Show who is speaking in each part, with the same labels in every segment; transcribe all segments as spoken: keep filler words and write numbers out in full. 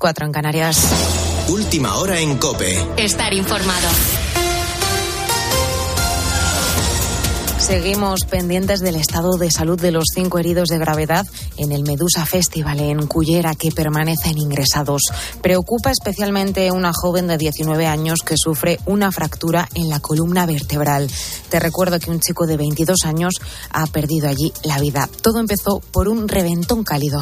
Speaker 1: cuatro en Canarias.
Speaker 2: Última hora en COPE.
Speaker 3: Estar informado.
Speaker 1: Seguimos pendientes del estado de salud de los cinco heridos de gravedad en el Medusa Festival en Cullera, que permanecen ingresados. Preocupa especialmente una joven de diecinueve años que sufre una fractura en la columna vertebral. Te recuerdo que un chico de veintidós años ha perdido allí la vida. Todo empezó por un reventón cálido.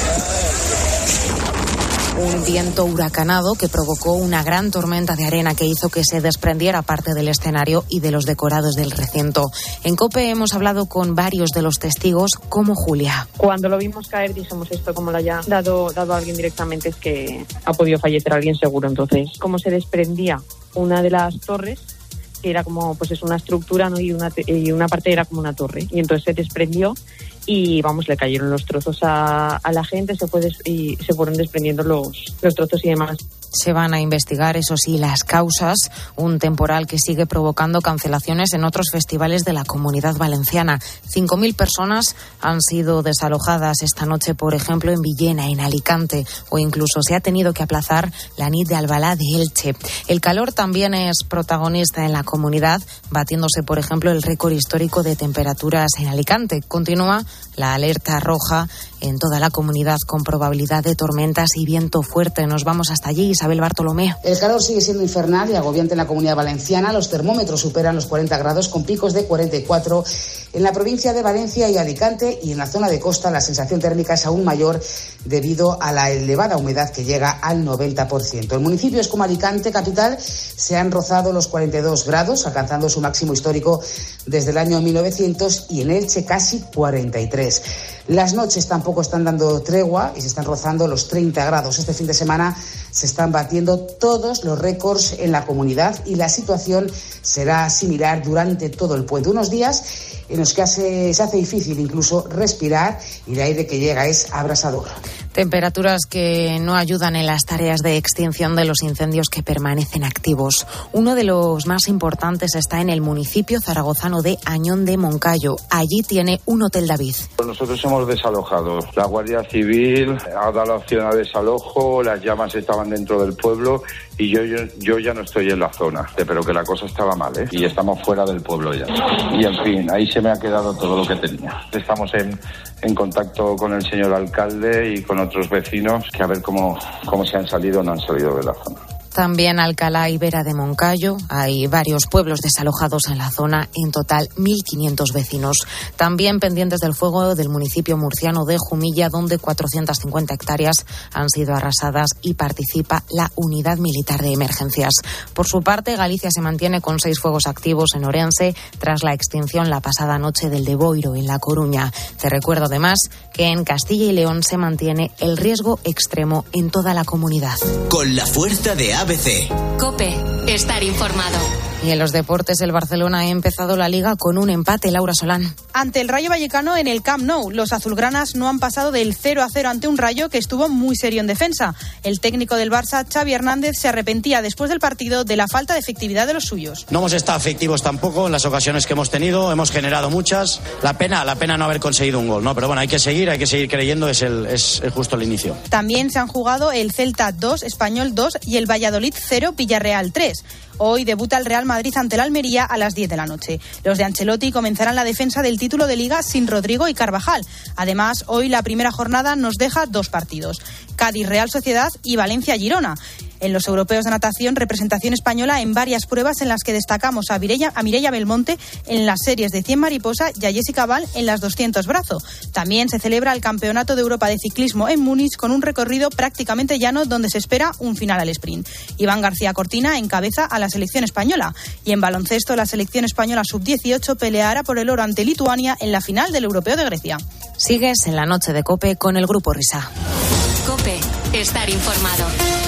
Speaker 1: Un viento huracanado que provocó una gran tormenta de arena que hizo que se desprendiera parte del escenario y de los decorados del recinto. En COPE hemos hablado con varios de los testigos, como Julia.
Speaker 4: Cuando lo vimos caer dijimos, esto como lo haya dado, dado a alguien directamente es que ha podido fallecer alguien seguro. Entonces, como se desprendía una de las torres, que era como, pues es una estructura, ¿no? y, una, y una parte era como una torre, y entonces se desprendió y vamos, le cayeron los trozos a, a la gente, se fue des, y se fueron desprendiendo los, los trozos y demás.
Speaker 1: Se van a investigar, eso sí, las causas. Un temporal que sigue provocando cancelaciones en otros festivales de la Comunidad Valenciana. cinco mil personas han sido desalojadas esta noche, por ejemplo, en Villena, en Alicante, o incluso se ha tenido que aplazar la Nit de Albalá de Elche. El calor también es protagonista en la comunidad, batiéndose, por ejemplo, el récord histórico de temperaturas en Alicante. Continúa la alerta roja en toda la comunidad con probabilidad de tormentas y viento fuerte. Nos vamos hasta allí, Isabel Bartolomé.
Speaker 5: El calor sigue siendo infernal y agobiante en la Comunidad Valenciana. Los termómetros superan los cuarenta grados con picos de cuarenta y cuatro en la provincia de Valencia y Alicante, y en la zona de costa la sensación térmica es aún mayor debido a la elevada humedad que llega al noventa por ciento. En municipios como Alicante capital se han rozado los cuarenta y dos grados, alcanzando su máximo histórico desde el año mil novecientos, y en Elche casi cuarenta y tres. Las noches tampoco están dando tregua y se están rozando los treinta grados. Este fin de semana se están batiendo todos los récords en la comunidad y la situación será similar durante todo el puente. Unos días en los que hace, se hace difícil incluso respirar y el aire que llega es abrasador.
Speaker 1: Temperaturas que no ayudan en las tareas de extinción de los incendios que permanecen activos. Uno de los más importantes está en el municipio zaragozano de Añón de Moncayo. Allí tiene un Hotel David.
Speaker 6: Nosotros hemos desalojado. La Guardia Civil ha dado la opción a desalojo, las llamas estaban dentro del pueblo y yo, yo, yo ya no estoy en la zona, pero que la cosa estaba mal, ¿eh? Y estamos fuera del pueblo ya. Y en fin, ahí se me ha quedado todo lo que tenía. Estamos en, en contacto con el señor alcalde y con otros vecinos, que a ver cómo, cómo se han salido o no han salido de la zona.
Speaker 1: También Alcalá y Vera de Moncayo. Hay varios pueblos desalojados en la zona, en total mil quinientos vecinos. También pendientes del fuego del municipio murciano de Jumilla, donde cuatrocientas cincuenta hectáreas han sido arrasadas y participa la Unidad Militar de Emergencias. Por su parte, Galicia se mantiene con seis fuegos activos en Orense tras la extinción la pasada noche del de Boiro, en La Coruña. Te recuerdo además que en Castilla y León se mantiene el riesgo extremo en toda la comunidad.
Speaker 2: Con la fuerza de A B C.
Speaker 3: COPE. Estar informado.
Speaker 1: Y en los deportes, el Barcelona ha empezado la Liga con un empate. Laura Solán.
Speaker 7: Ante el Rayo Vallecano en el Camp Nou, los azulgranas no han pasado del cero a cero ante un Rayo que estuvo muy serio en defensa. El técnico del Barça, Xavi Hernández, se arrepentía después del partido de la falta de efectividad de los suyos.
Speaker 8: No hemos estado efectivos tampoco en las ocasiones que hemos tenido, hemos generado muchas. La pena, la pena no haber conseguido un gol, ¿no? Pero bueno, hay que seguir, hay que seguir creyendo, es, el, es, es justo el inicio.
Speaker 7: También se han jugado el Celta dos, Español dos y el Valladolid cero, Villarreal tres. Hoy debuta el Real Madrid ante el Almería a las diez de la noche. Los de Ancelotti comenzarán la defensa del título de Liga sin Rodrigo y Carvajal. Además, hoy la primera jornada nos deja dos partidos: Cádiz Real Sociedad y Valencia Girona. En los europeos de natación, representación española en varias pruebas en las que destacamos a Mireia, a Mireia Belmonte en las series de cien mariposa y a Jessica Val en las doscientos brazo. También se celebra el Campeonato de Europa de Ciclismo en Múnich con un recorrido prácticamente llano donde se espera un final al sprint. Iván García Cortina encabeza a la selección española. Y en baloncesto, la selección española sub dieciocho peleará por el oro ante Lituania en la final del Europeo de Grecia.
Speaker 1: Sigues en la noche de COPE con el Grupo Risa.
Speaker 3: COPE. Estar informado.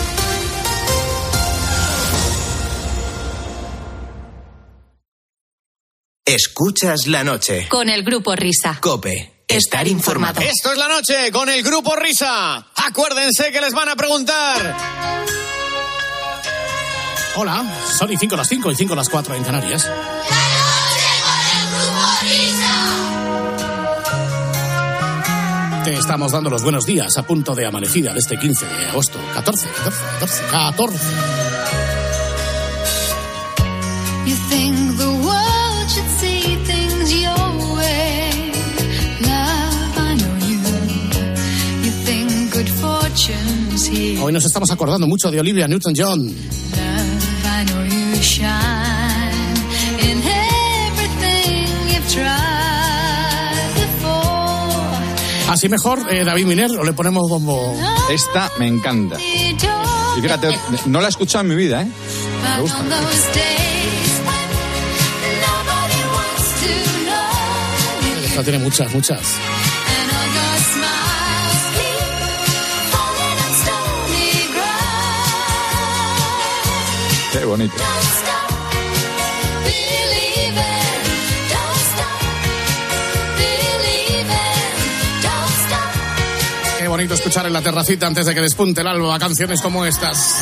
Speaker 2: Escuchas la noche.
Speaker 3: Con el Grupo Risa.
Speaker 2: COPE. Estar informado.
Speaker 9: Esto es la noche con el Grupo Risa. Acuérdense que les van a preguntar.
Speaker 10: Hola, son y cinco las cinco y cinco las cuatro en Canarias.
Speaker 11: La noche con el Grupo Risa.
Speaker 10: Te estamos dando los buenos días a punto de amanecida de este quince de agosto. catorce, catorce, catorce, catorce.
Speaker 11: You think the world should see things your way. Love, I know you. You think good fortune's here.
Speaker 10: Hoy nos estamos acordando mucho de Olivia Newton-John.
Speaker 11: Love, I know you shine in everything you've tried before.
Speaker 10: Así mejor, eh, David Miner, o le ponemos bombo.
Speaker 12: Esta me encanta. Y fíjate, no la he escuchado en mi vida, ¿eh? Me gusta.
Speaker 10: Esta tiene muchas, muchas.
Speaker 12: Qué bonito.
Speaker 10: Qué bonito escuchar en la terracita antes de que despunte el alba canciones como estas.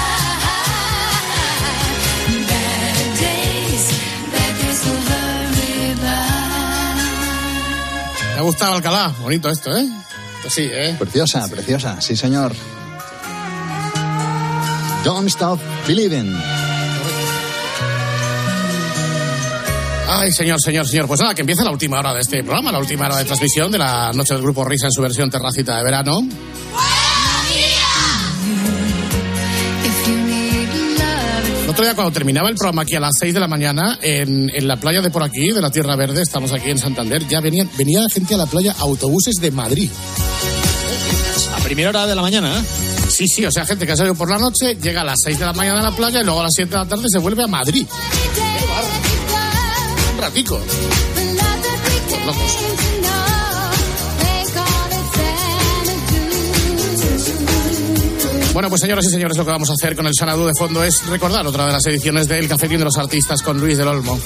Speaker 10: Me ha gustado Alcalá, bonito esto, ¿eh? Esto sí, ¿eh?
Speaker 12: Preciosa, preciosa, sí señor. Don't Stop Believing.
Speaker 10: Ay, señor, señor, señor. Pues nada, que empieza la última hora de este programa, la última hora de transmisión de la noche del Grupo Risa en su versión terracita de verano. El otro día, cuando terminaba el programa aquí a las seis de la mañana, en, en la playa de por aquí, de la Tierra Verde, estamos aquí en Santander, ya venían, venía gente a la playa, autobuses de Madrid.
Speaker 13: A primera hora de la mañana, ¿eh?
Speaker 10: Sí, sí, o sea, gente que ha salido por la noche, llega a las seis de la mañana a la playa y luego a las siete de la tarde se vuelve a Madrid. Un ratico. Los locos. Bueno, pues señoras y señores, lo que vamos a hacer con el Xanadu de fondo es recordar otra de las ediciones del Cafetín de los Artistas con Luis del Olmo.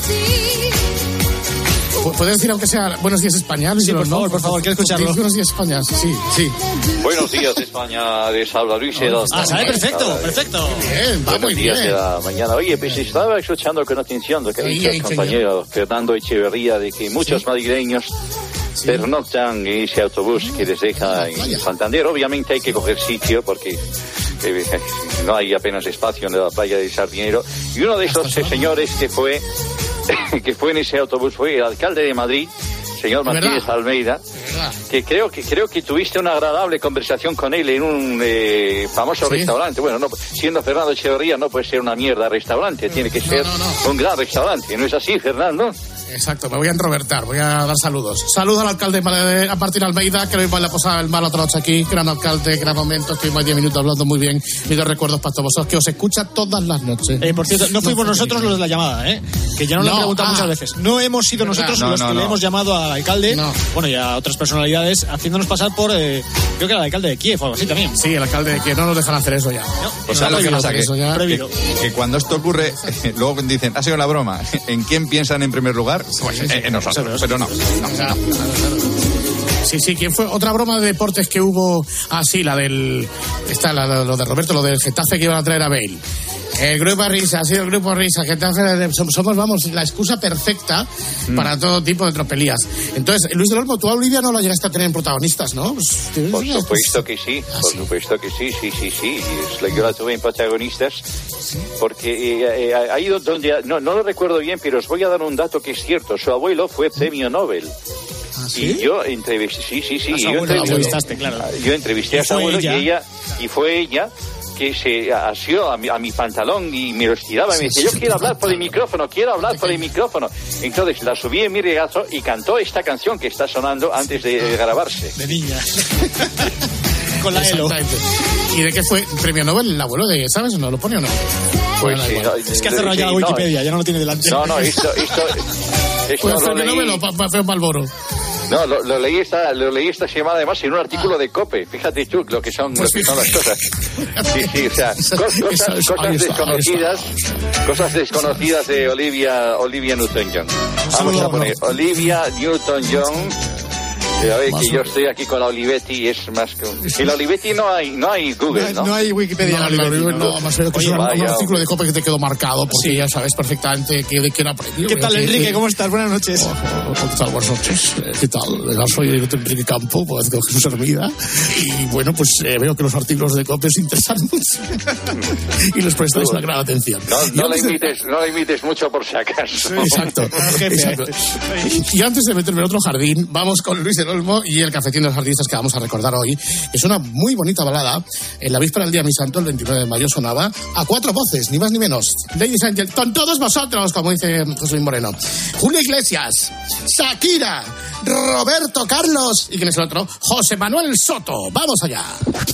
Speaker 10: ¿Puedes decir aunque sea Buenos Días España, Luis
Speaker 13: Sí,
Speaker 10: del
Speaker 13: por
Speaker 10: Olmo?
Speaker 13: favor, por favor, quiero escucharlo.
Speaker 10: Buenos Días España, sí, sí.
Speaker 14: Buenos días España, les habla Luis del Olmo.
Speaker 13: Ah, sabe perfecto, perfecto.
Speaker 10: Bien, va muy
Speaker 14: Buenos días
Speaker 10: bien.
Speaker 14: de la mañana. Oye, pues estaba escuchando con atención lo que
Speaker 10: Ay,
Speaker 14: dice
Speaker 10: ay,
Speaker 14: el compañero Fernando Echeverría de que muchos
Speaker 10: ¿Sí?
Speaker 14: madrileños
Speaker 10: Sí.
Speaker 14: pernoctan en ese autobús que les deja en Santander. Obviamente hay que coger sitio porque eh, no hay apenas espacio en la playa de Sardinero. Y uno de esos eh, señores que fue que fue en ese autobús fue el alcalde de Madrid, señor Martínez Almeida, que creo que creo que tuviste una agradable conversación con él en un eh, famoso
Speaker 10: ¿Sí?
Speaker 14: restaurante. Bueno, no, siendo Fernando Echeverría no puede ser una mierda restaurante, tiene que ser
Speaker 10: no, no.
Speaker 14: un gran restaurante. ¿No es así, Fernando?
Speaker 10: Exacto, me voy a enrobertar, voy a dar saludos. Saludos al alcalde a Martín Almeida, que hoy va a la posada del mal otra noche aquí. Gran alcalde, gran momento, estuvimos diez minutos hablando muy bien. Mis dos recuerdos para todos vosotros, que os escucha todas las noches.
Speaker 13: Eh, por cierto, no fuimos
Speaker 10: no,
Speaker 13: nosotros los de la llamada, ¿eh? Que ya nos lo
Speaker 10: No,
Speaker 13: han preguntado
Speaker 10: ah.
Speaker 13: muchas veces. No hemos sido nosotros
Speaker 12: No,
Speaker 13: los
Speaker 12: no,
Speaker 13: que
Speaker 12: no.
Speaker 13: le hemos llamado al alcalde,
Speaker 10: No.
Speaker 13: bueno, y a otras personalidades, haciéndonos pasar por, eh, creo que era el alcalde de Kiev o algo así también.
Speaker 10: Sí, el alcalde, que no nos dejan hacer eso ya.
Speaker 12: O sea,
Speaker 10: No,
Speaker 12: lo que
Speaker 10: no,
Speaker 12: pasa
Speaker 10: no,
Speaker 12: que,
Speaker 10: eso ya-
Speaker 13: prohibido.
Speaker 12: que, que cuando esto ocurre, luego dicen, ha sido la broma. ¿En quién piensan en primer lugar? Pues en, en nosotros, pero no. no,
Speaker 10: Claro,
Speaker 12: no.
Speaker 10: claro, claro. Sí, sí, ¿quién fue? Otra broma de deportes que hubo. Ah, sí, la del. Está la, lo de Roberto, lo del Getafe que iban a traer a Bale. El grupo Risa, ha sido el grupo Risa. Getafe, somos, vamos, la excusa perfecta mm. para todo tipo de tropelías. Entonces, Luis del Olmo, tú a Olivia no la llegaste a tener en protagonistas, ¿no? Pues,
Speaker 14: Por supuesto que sí,
Speaker 10: ¿Ah,
Speaker 14: por
Speaker 10: sí?
Speaker 14: supuesto que sí, sí, sí, sí. Es la- Yo la tuve en protagonistas porque eh, eh, ha ido donde, no, no lo recuerdo bien, pero os voy a dar un dato que es cierto. Su abuelo fue premio Nobel.
Speaker 10: ¿Ah, sí?
Speaker 14: Y yo entrevisté, sí, sí, sí.
Speaker 13: A su
Speaker 14: Yo
Speaker 13: abuelo lo
Speaker 14: entrevisté,
Speaker 13: entrevistaste, claro.
Speaker 14: yo entrevisté
Speaker 13: ¿Y
Speaker 14: a su
Speaker 13: fue
Speaker 14: abuelo
Speaker 13: ella?
Speaker 14: y ella, y fue ella que se asió a mi, a mi pantalón y me lo estiraba y me decía, yo quiero hablar por el micrófono, quiero hablar por el micrófono. Entonces la subí en mi regazo y cantó esta canción que está sonando antes de grabarse.
Speaker 13: De niña. Con la Elo.
Speaker 10: Exactamente. ¿Y de qué fue? ¿Premio Nobel? ¿El abuelo de, sabes? ¿No lo pone o no?
Speaker 14: Pues
Speaker 10: Bueno, da
Speaker 14: sí,
Speaker 10: igual.
Speaker 14: no,
Speaker 13: Es que ha cerrado ya la
Speaker 14: sí, no,
Speaker 13: Wikipedia, ya no lo tiene delante.
Speaker 14: No, no, esto, esto, esto
Speaker 10: ¿Fue
Speaker 14: lo
Speaker 10: premio
Speaker 14: leí,
Speaker 10: Nobel o pa, pa, fue Malboro?
Speaker 14: no, lo, lo leí esta, lo leí esta semana además en un artículo de COPE. Fíjate tú lo que son,
Speaker 10: Pues
Speaker 14: lo que son las cosas. Sí, sí, o sea,
Speaker 10: Eso-
Speaker 14: cos- cosas,
Speaker 10: eso- eso-
Speaker 14: cosas
Speaker 10: ahí está,
Speaker 14: desconocidas, cosas desconocidas de Olivia, Olivia Newton-John. Vamos
Speaker 13: saludo,
Speaker 14: a poner Olivia Newton-John Ya veis
Speaker 10: Más
Speaker 14: que
Speaker 10: o-
Speaker 14: yo estoy aquí con la Olivetti y es más que un... En la Olivetti no hay, no hay Google, ¿no?
Speaker 13: No hay Wikipedia.
Speaker 10: No, no, no, no, más bien que es
Speaker 14: Oye,
Speaker 10: un, un
Speaker 14: vaya,
Speaker 10: artículo de COPE que te quedó marcado, porque
Speaker 13: Sí.
Speaker 10: ya sabes perfectamente que, de quién ha aprendido.
Speaker 13: ¿Qué tal,
Speaker 10: Que-
Speaker 13: Enrique?
Speaker 10: que-
Speaker 13: ¿Cómo estás? Buenas noches.
Speaker 10: Oh, ¿Qué tal? Buenas noches. Eh, ¿Qué tal? Yo soy Enrique Campo, pues con Jesús Hermida. Y bueno, pues eh, veo que los artículos de COPE os interesan mucho. Y les prestáis una gran atención.
Speaker 14: No,
Speaker 10: Y
Speaker 14: no la
Speaker 10: antes de-
Speaker 14: imites, no la imites mucho por si acaso.
Speaker 10: Exacto, exacto. Y antes de meterme en otro jardín, vamos con Luis del Olmo y el cafetín de los artistas que vamos a recordar hoy. Es una muy bonita balada. En la víspera del día de mi santo, el veintinueve de mayo, sonaba a cuatro voces, ni más ni menos. Ladies and gentlemen, con todos vosotros, como dice José Luis Moreno. Julio Iglesias, Shakira, Roberto Carlos y ¿quién es el otro? José Manuel Soto. Vamos allá.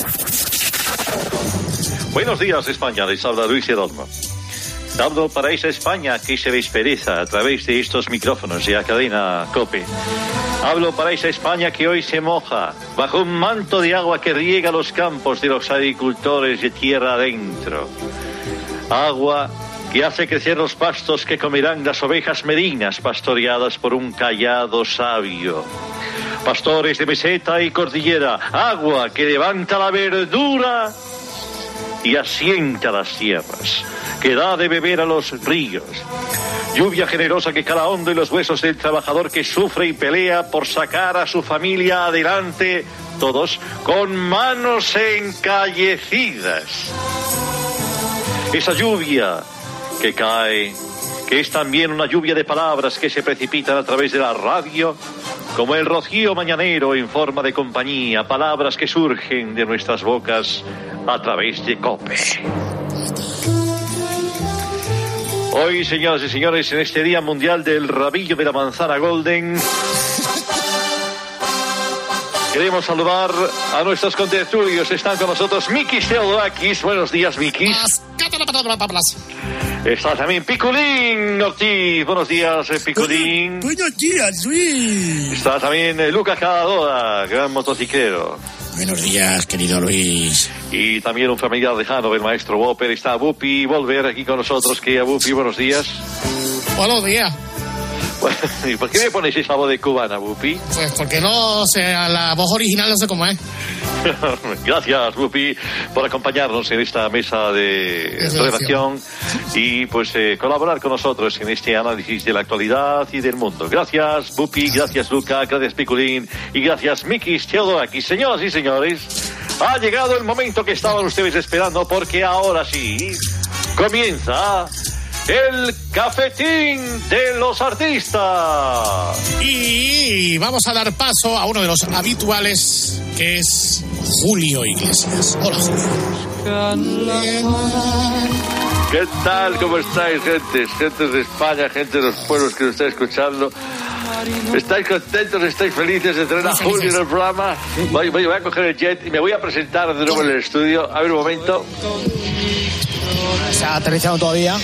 Speaker 15: Buenos días, España. Les habla Luis Edolmo. Hablo para esa España que se despereza a través de estos micrófonos de la cadena COPE. Hablo para esa España que hoy se moja bajo un manto de agua que riega los campos de los agricultores de tierra adentro. Agua que hace crecer los pastos que comerán las ovejas merinas pastoreadas por un callado sabio. Pastores de meseta y cordillera, agua que levanta la verdura y asienta las tierras, que da de beber a los ríos. Lluvia generosa que cala hondo en los huesos del trabajador que sufre y pelea por sacar a su familia adelante, todos con manos encallecidas. Esa lluvia que cae, que es también una lluvia de palabras que se precipitan a través de la radio, como el rocío mañanero en forma de compañía, palabras que surgen de nuestras bocas a través de COPE. Hoy, señoras y señores, en este Día Mundial del Rabillo de la Manzana Golden, queremos saludar a nuestros contertulios. Están con nosotros Mikis Theodorakis. Buenos días, Mikis. Está también Piculín Ortiz. Buenos días, eh, Piculín.
Speaker 10: Buenos días, Luis.
Speaker 15: Está también eh, Lucas Cadadoda, gran motociclero.
Speaker 10: Buenos días, querido Luis.
Speaker 15: Y también un familiar lejano del maestro Whopper. Está Bupi Volver aquí con nosotros. Que Bupi, buenos días.
Speaker 10: Buenos días.
Speaker 15: ¿Y por qué me pones esa voz de cubana, Bupi?
Speaker 10: Pues porque no sé, la voz original no sé cómo es.
Speaker 15: Gracias, Bupi, por acompañarnos en esta mesa de redacción y pues eh, colaborar con nosotros en este análisis de la actualidad y del mundo. Gracias, Bupi, gracias, Luca, gracias, Piculín y gracias, Mikis Theodorakis. Señoras y señores, ha llegado el momento que estaban ustedes esperando, porque ahora sí comienza el cafetín de los artistas.
Speaker 10: Y vamos a dar paso a uno de los habituales, que es Julio Iglesias. Hola, Julio.
Speaker 15: ¿Qué tal? ¿Cómo estáis, gente? Gente de España, gente de los pueblos que nos está escuchando. ¿Estáis contentos? ¿Estáis felices de tener a Julio en el programa? Voy, voy, voy a coger el jet y me voy a presentar de nuevo en el estudio. A ver un momento.
Speaker 13: Se ha aterrizado todavía.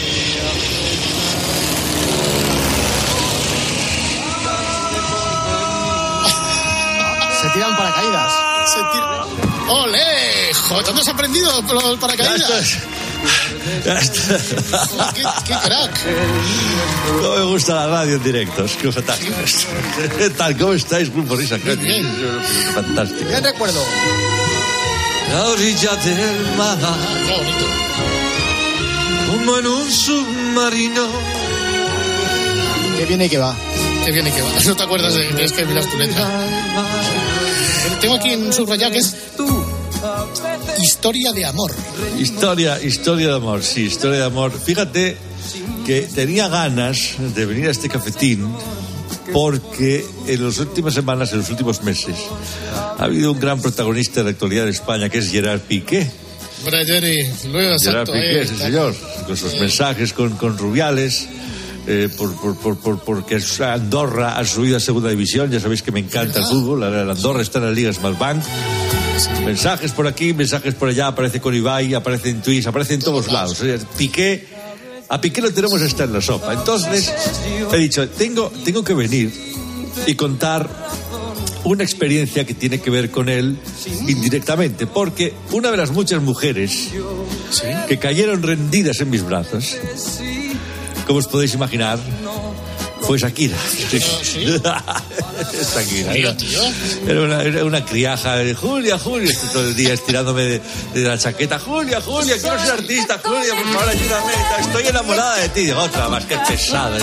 Speaker 13: Se tiran paracaídas.
Speaker 10: Se tira... ¡Ole! Joder, ¿dónde has aprendido los paracaídas?
Speaker 16: Ya está.
Speaker 10: ¡Qué, qué crack!
Speaker 16: No me gusta la radio en directo, es que fantástico. ¿Qué tal? ¿Cómo estáis, Grupo Risa?
Speaker 10: Bien.
Speaker 16: Fantástico.
Speaker 13: Bien recuerdo.
Speaker 16: La orilla del mar,
Speaker 10: Qué bonito.
Speaker 16: como en un submarino.
Speaker 13: Que viene y que va.
Speaker 10: Qué bien y qué va. No te acuerdas de, de es que miras tu letra. Tengo aquí en subrayado que es Historia de amor.
Speaker 16: Historia, historia de amor, sí, historia de amor. Fíjate que tenía ganas de venir a este cafetín porque en las últimas semanas, en los últimos meses, ha habido un gran protagonista de la actualidad de España, que es Gerard Piqué.
Speaker 10: Hombre, Jerry, luego
Speaker 16: Gerard
Speaker 10: exacto.
Speaker 16: Piqué,
Speaker 10: eh,
Speaker 16: sí,
Speaker 10: está-
Speaker 16: señor, con sus mensajes con, con Rubiales. Eh, por, por, por, por, porque Andorra ha subido a segunda división. Ya sabéis que me encanta el fútbol. La, la Andorra está en la Liga Smartbank. Mensajes por aquí, mensajes por allá. Aparece con Ibai, aparece en Twitch, aparece en todos lados. O sea, Piqué, a Piqué lo tenemos hasta en la sopa. Entonces he dicho, tengo, tengo que venir y contar una experiencia que tiene que ver con él indirectamente, porque una de las muchas mujeres que cayeron rendidas en mis brazos, como os podéis imaginar, fue Shakira.
Speaker 10: ¿Sí?
Speaker 16: Shakira.
Speaker 10: Mira, tío.
Speaker 16: Era una, era una criaja. de, Julia, Julia, todo el día estirándome de, de la chaqueta. Julia, Julia, quiero ser artista. Julia, por favor, ayúdame. Estoy enamorada de ti. Digo, otra más, que pesada.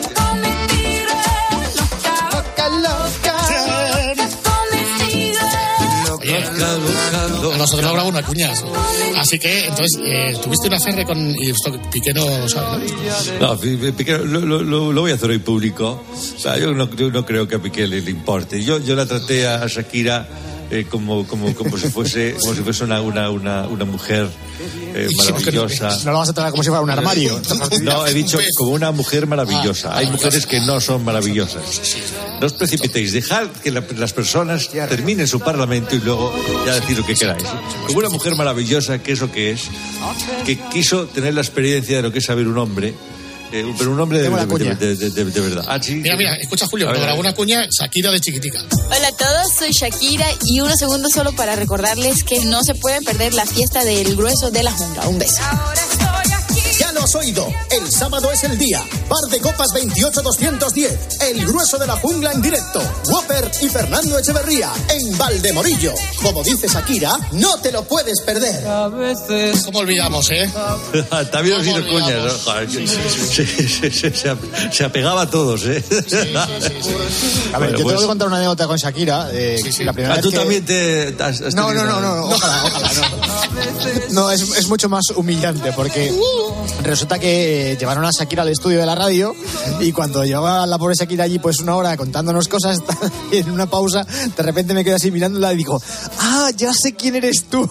Speaker 10: Oye, nosotros no grabamos una cuña. Así que, entonces, eh, tuviste una ferre con... Y esto Piqué no lo sabe,
Speaker 16: ¿no? No, Piqué lo, lo, lo voy a hacer hoy público. O sea, yo no, yo no creo que a Piqué le, le importe. Yo, yo la traté a Shakira eh, como, como, como si fuese, como si fuese una, una, una, una mujer eh, maravillosa.
Speaker 13: No lo vas a tratar como si fuera un armario.
Speaker 16: No, he dicho como una mujer maravillosa. Hay mujeres que no son maravillosas. No os precipitéis, dejad que la, las personas terminen su parlamento y luego ya decir lo que queráis. Como una mujer maravillosa, que es lo que es, que quiso tener la experiencia de lo que es saber un hombre, eh, pero un hombre de, de, de, de, de, de verdad. Ah, sí.
Speaker 10: Mira, mira, escucha Julio, cuando grabó una cuña, Shakira de chiquitica.
Speaker 17: Hola a todos, soy Shakira y unos segundos solo para recordarles que no se pueden perder la fiesta del grueso de la jungla. Un beso.
Speaker 18: Ya lo has oído, el sábado es el día. Bar de Copas veintiocho doscientos diez. El grueso de la jungla en directo. Whopper y Fernando Echeverría en Valdemorillo. Como dice Shakira, no te lo puedes perder.
Speaker 10: ¿Cómo olvidamos, eh?
Speaker 16: También os hizo cuñas, ¿no? Joder, se, se, se, se, se apegaba a todos, ¿eh?
Speaker 13: Sí, sí, sí, sí. A ver, bueno, yo pues... tengo que contar una anécdota con Shakira. Eh, sí, sí. La primera
Speaker 16: ah,
Speaker 13: vez
Speaker 16: tú
Speaker 13: que...
Speaker 16: también te has, has
Speaker 13: no, no, no, no, no, ojalá, ojalá, no. No, es, es mucho más humillante porque resulta que llevaron a Shakira al estudio de la radio y cuando llevaba la pobre Shakira allí pues una hora contándonos cosas, en una pausa de repente me quedé así mirándola y digo, ah, ya sé quién eres tú.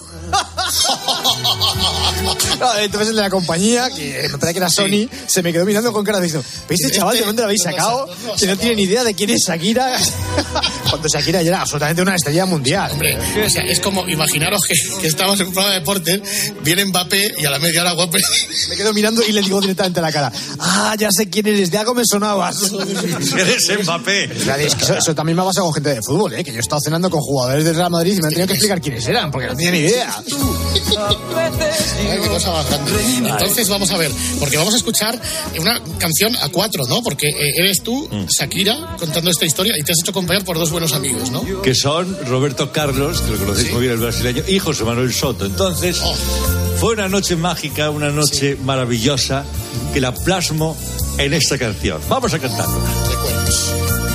Speaker 13: No, entonces el de la compañía, que me parece que era Sony, sí, se me quedó mirando con cara diciendo, ¿veis este chaval de dónde lo habéis sacado? Que no tiene ni idea de quién es Shakira. Cuando Shakira ya era absolutamente una estrella mundial.
Speaker 10: Hombre, o sea, es como, imaginaros que, que estamos en un programa de deportes, viene Mbappé y a la media hora guapo.
Speaker 13: Me quedo mirando y le digo directamente a la cara, ah, ya sé quién eres, de algo me sonabas.
Speaker 16: Eres Mbappé.
Speaker 13: Es que eso, eso también me ha pasado con gente de fútbol, ¿eh? Que yo he estado cenando con jugadores del Real Madrid y me han tenido que explicar quiénes eran, porque no tenía ni idea.
Speaker 10: Ay, qué cosa más grande. Entonces vamos a ver, porque vamos a escuchar una canción a cuatro, ¿no? Porque eh, eres tú, Shakira, contando esta historia y te has hecho acompañar por dos buenos amigos, ¿no?
Speaker 16: Que son Roberto Carlos, que lo conocéis, ¿sí?, muy bien, el brasileño, y José Manuel Soto. Entonces, oh, fue una noche mágica, una noche, sí, maravillosa, que la plasmo en esta canción. Vamos a cantarla.
Speaker 10: Recuerdos.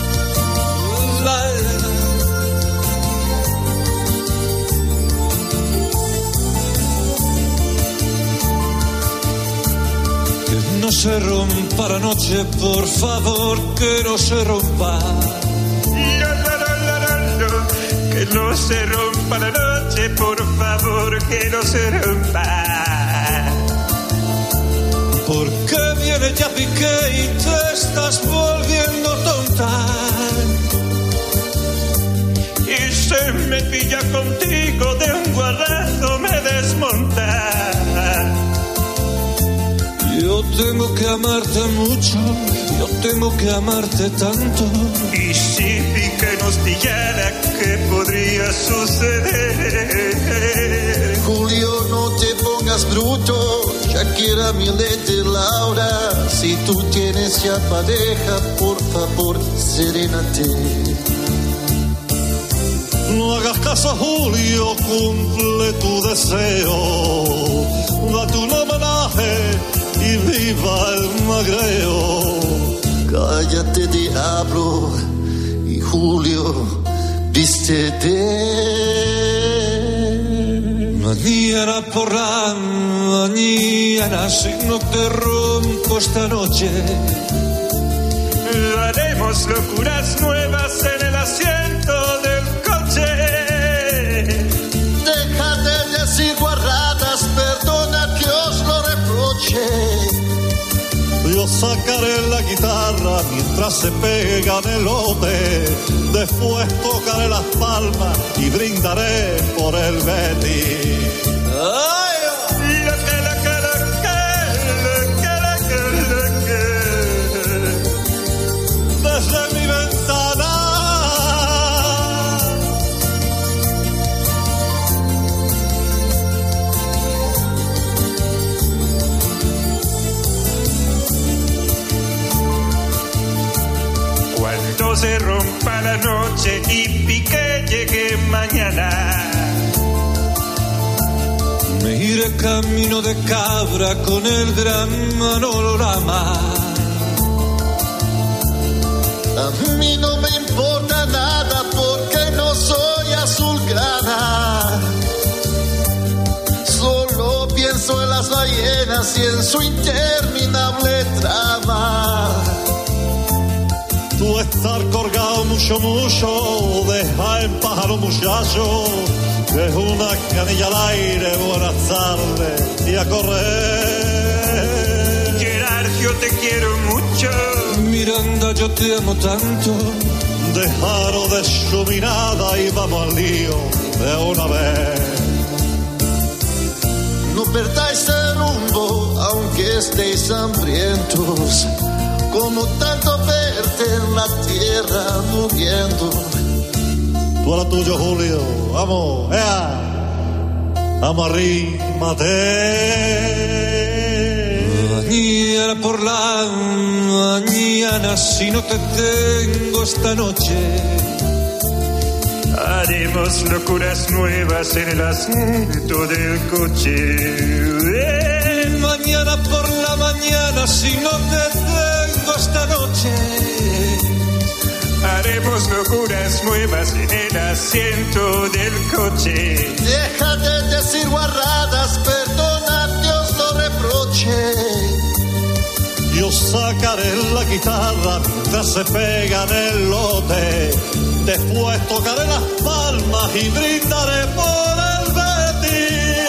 Speaker 19: No se rompa la noche, por favor, que no se rompa.
Speaker 20: La, la, la, la, la, la. Que no se rompa la noche, por favor, que no se rompa.
Speaker 19: Porque viene ya Piqué y te estás volviendo tonta.
Speaker 20: Y se me pilla contigo, de un guarrazo me desmonta.
Speaker 19: Yo tengo que amarte mucho, yo tengo que amarte tanto.
Speaker 20: Y si Piqué nos pillara, ¿qué podría suceder?
Speaker 21: Julio, no te pongas bruto, Shakira, Milete, Laura. Si tú tienes ya pareja, por favor, serénate.
Speaker 19: No hagas caso a Julio, cumple tu deseo. Date un homenaje y viva el magreo.
Speaker 21: Cállate, diablo, y Julio, vístete.
Speaker 19: Mañana por la mañana, si no te rompo esta noche,
Speaker 20: haremos locuras nuevas en el asiento del coche.
Speaker 21: Deja de decir guarradas, perdona que os lo reproche.
Speaker 19: Yo sacaré la guitarra mientras se pega en el lote. Después tocaré las palmas y brindaré por el Betis. ¡Ay!
Speaker 20: Lo que, lo que, lo que, lo que, lo que, lo que.
Speaker 19: Desde mi ventana.
Speaker 20: rompa la noche y Piqué llegue mañana.
Speaker 19: Me iré camino de cabra con el gran Manorama.
Speaker 21: A mí no me importa nada porque no soy azulgrana. Solo pienso en las ballenas y en su interminable trama.
Speaker 19: Tú estar colgado mucho, mucho, deja en pájaro muchacho, que es una canilla al aire, buenas tardes y a correr.
Speaker 20: Gerard, yo te quiero mucho.
Speaker 19: Miranda, yo te amo tanto. Dejaros de su mirada y vamos al lío de una vez.
Speaker 21: No perdáis el rumbo, aunque estéis hambrientos, como tanto verte en la tierra muriendo.
Speaker 19: Tú a lo tuyo, Julio, vamos, ea, vamos, arrímate. Mañana por la mañana, si no te tengo esta noche,
Speaker 20: haremos locuras nuevas en el asiento del coche.
Speaker 19: Eh. Mañana por la mañana, si no te tengo esta noche,
Speaker 20: haremos locuras nuevas en el asiento del coche.
Speaker 21: Deja de decir guarradas, perdona, Dios lo reproche.
Speaker 19: Yo sacaré la guitarra mientras se pega en el lote. Después tocaré las palmas y brindaré por el Betis.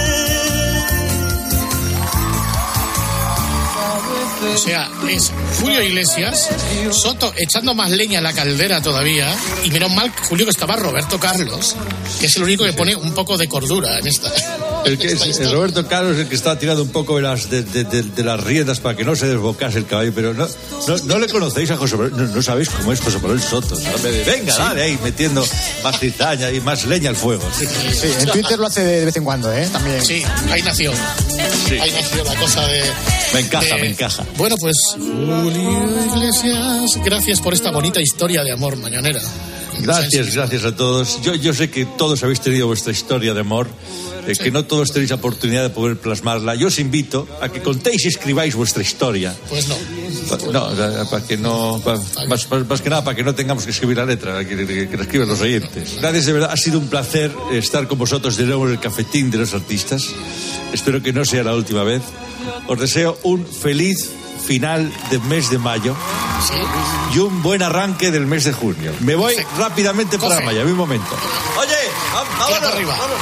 Speaker 10: O sea, es Julio Iglesias, Soto echando más leña en la caldera todavía, y menos mal, Julio, que estaba Roberto Carlos, que es el único que pone un poco de cordura en esta.
Speaker 16: El que es, el Roberto Carlos es el que estaba tirando un poco de las, de, de, de, de las riendas para que no se desbocase el caballo, pero no, no, no le conocéis a José Manuel, no, no sabéis cómo es José Manuel Soto, ¿sabes? Venga, sí, dale ahí, metiendo más cizaña y más leña al fuego.
Speaker 13: Sí, sí, en Twitter lo hace de vez en cuando, ¿eh? También.
Speaker 10: Sí, ahí nació. Sí. Ahí nació la cosa de...
Speaker 16: Me encaja,
Speaker 10: de...
Speaker 16: me encaja.
Speaker 10: Bueno, pues, Julio Iglesias, gracias por esta bonita historia de amor mañanera.
Speaker 16: Gracias, gracias a todos. Yo, yo sé que todos habéis tenido vuestra historia de amor, eh, sí, que no todos tenéis la oportunidad de poder plasmarla. Yo os invito a que contéis y escribáis vuestra historia.
Speaker 10: Pues no.
Speaker 16: Pa, no, para que no, pa, más, más, más que nada para que no tengamos que escribir la letra, que, que, que la escriban los oyentes. Gracias, de verdad, ha sido un placer estar con vosotros de nuevo en el cafetín de los artistas. Espero que no sea la última vez. Os deseo un feliz final del mes de mayo, sí, y un buen arranque del mes de junio. Me voy sí. rápidamente Coge. para Miami, un momento. Oye, vámonos, arriba. Vámonos.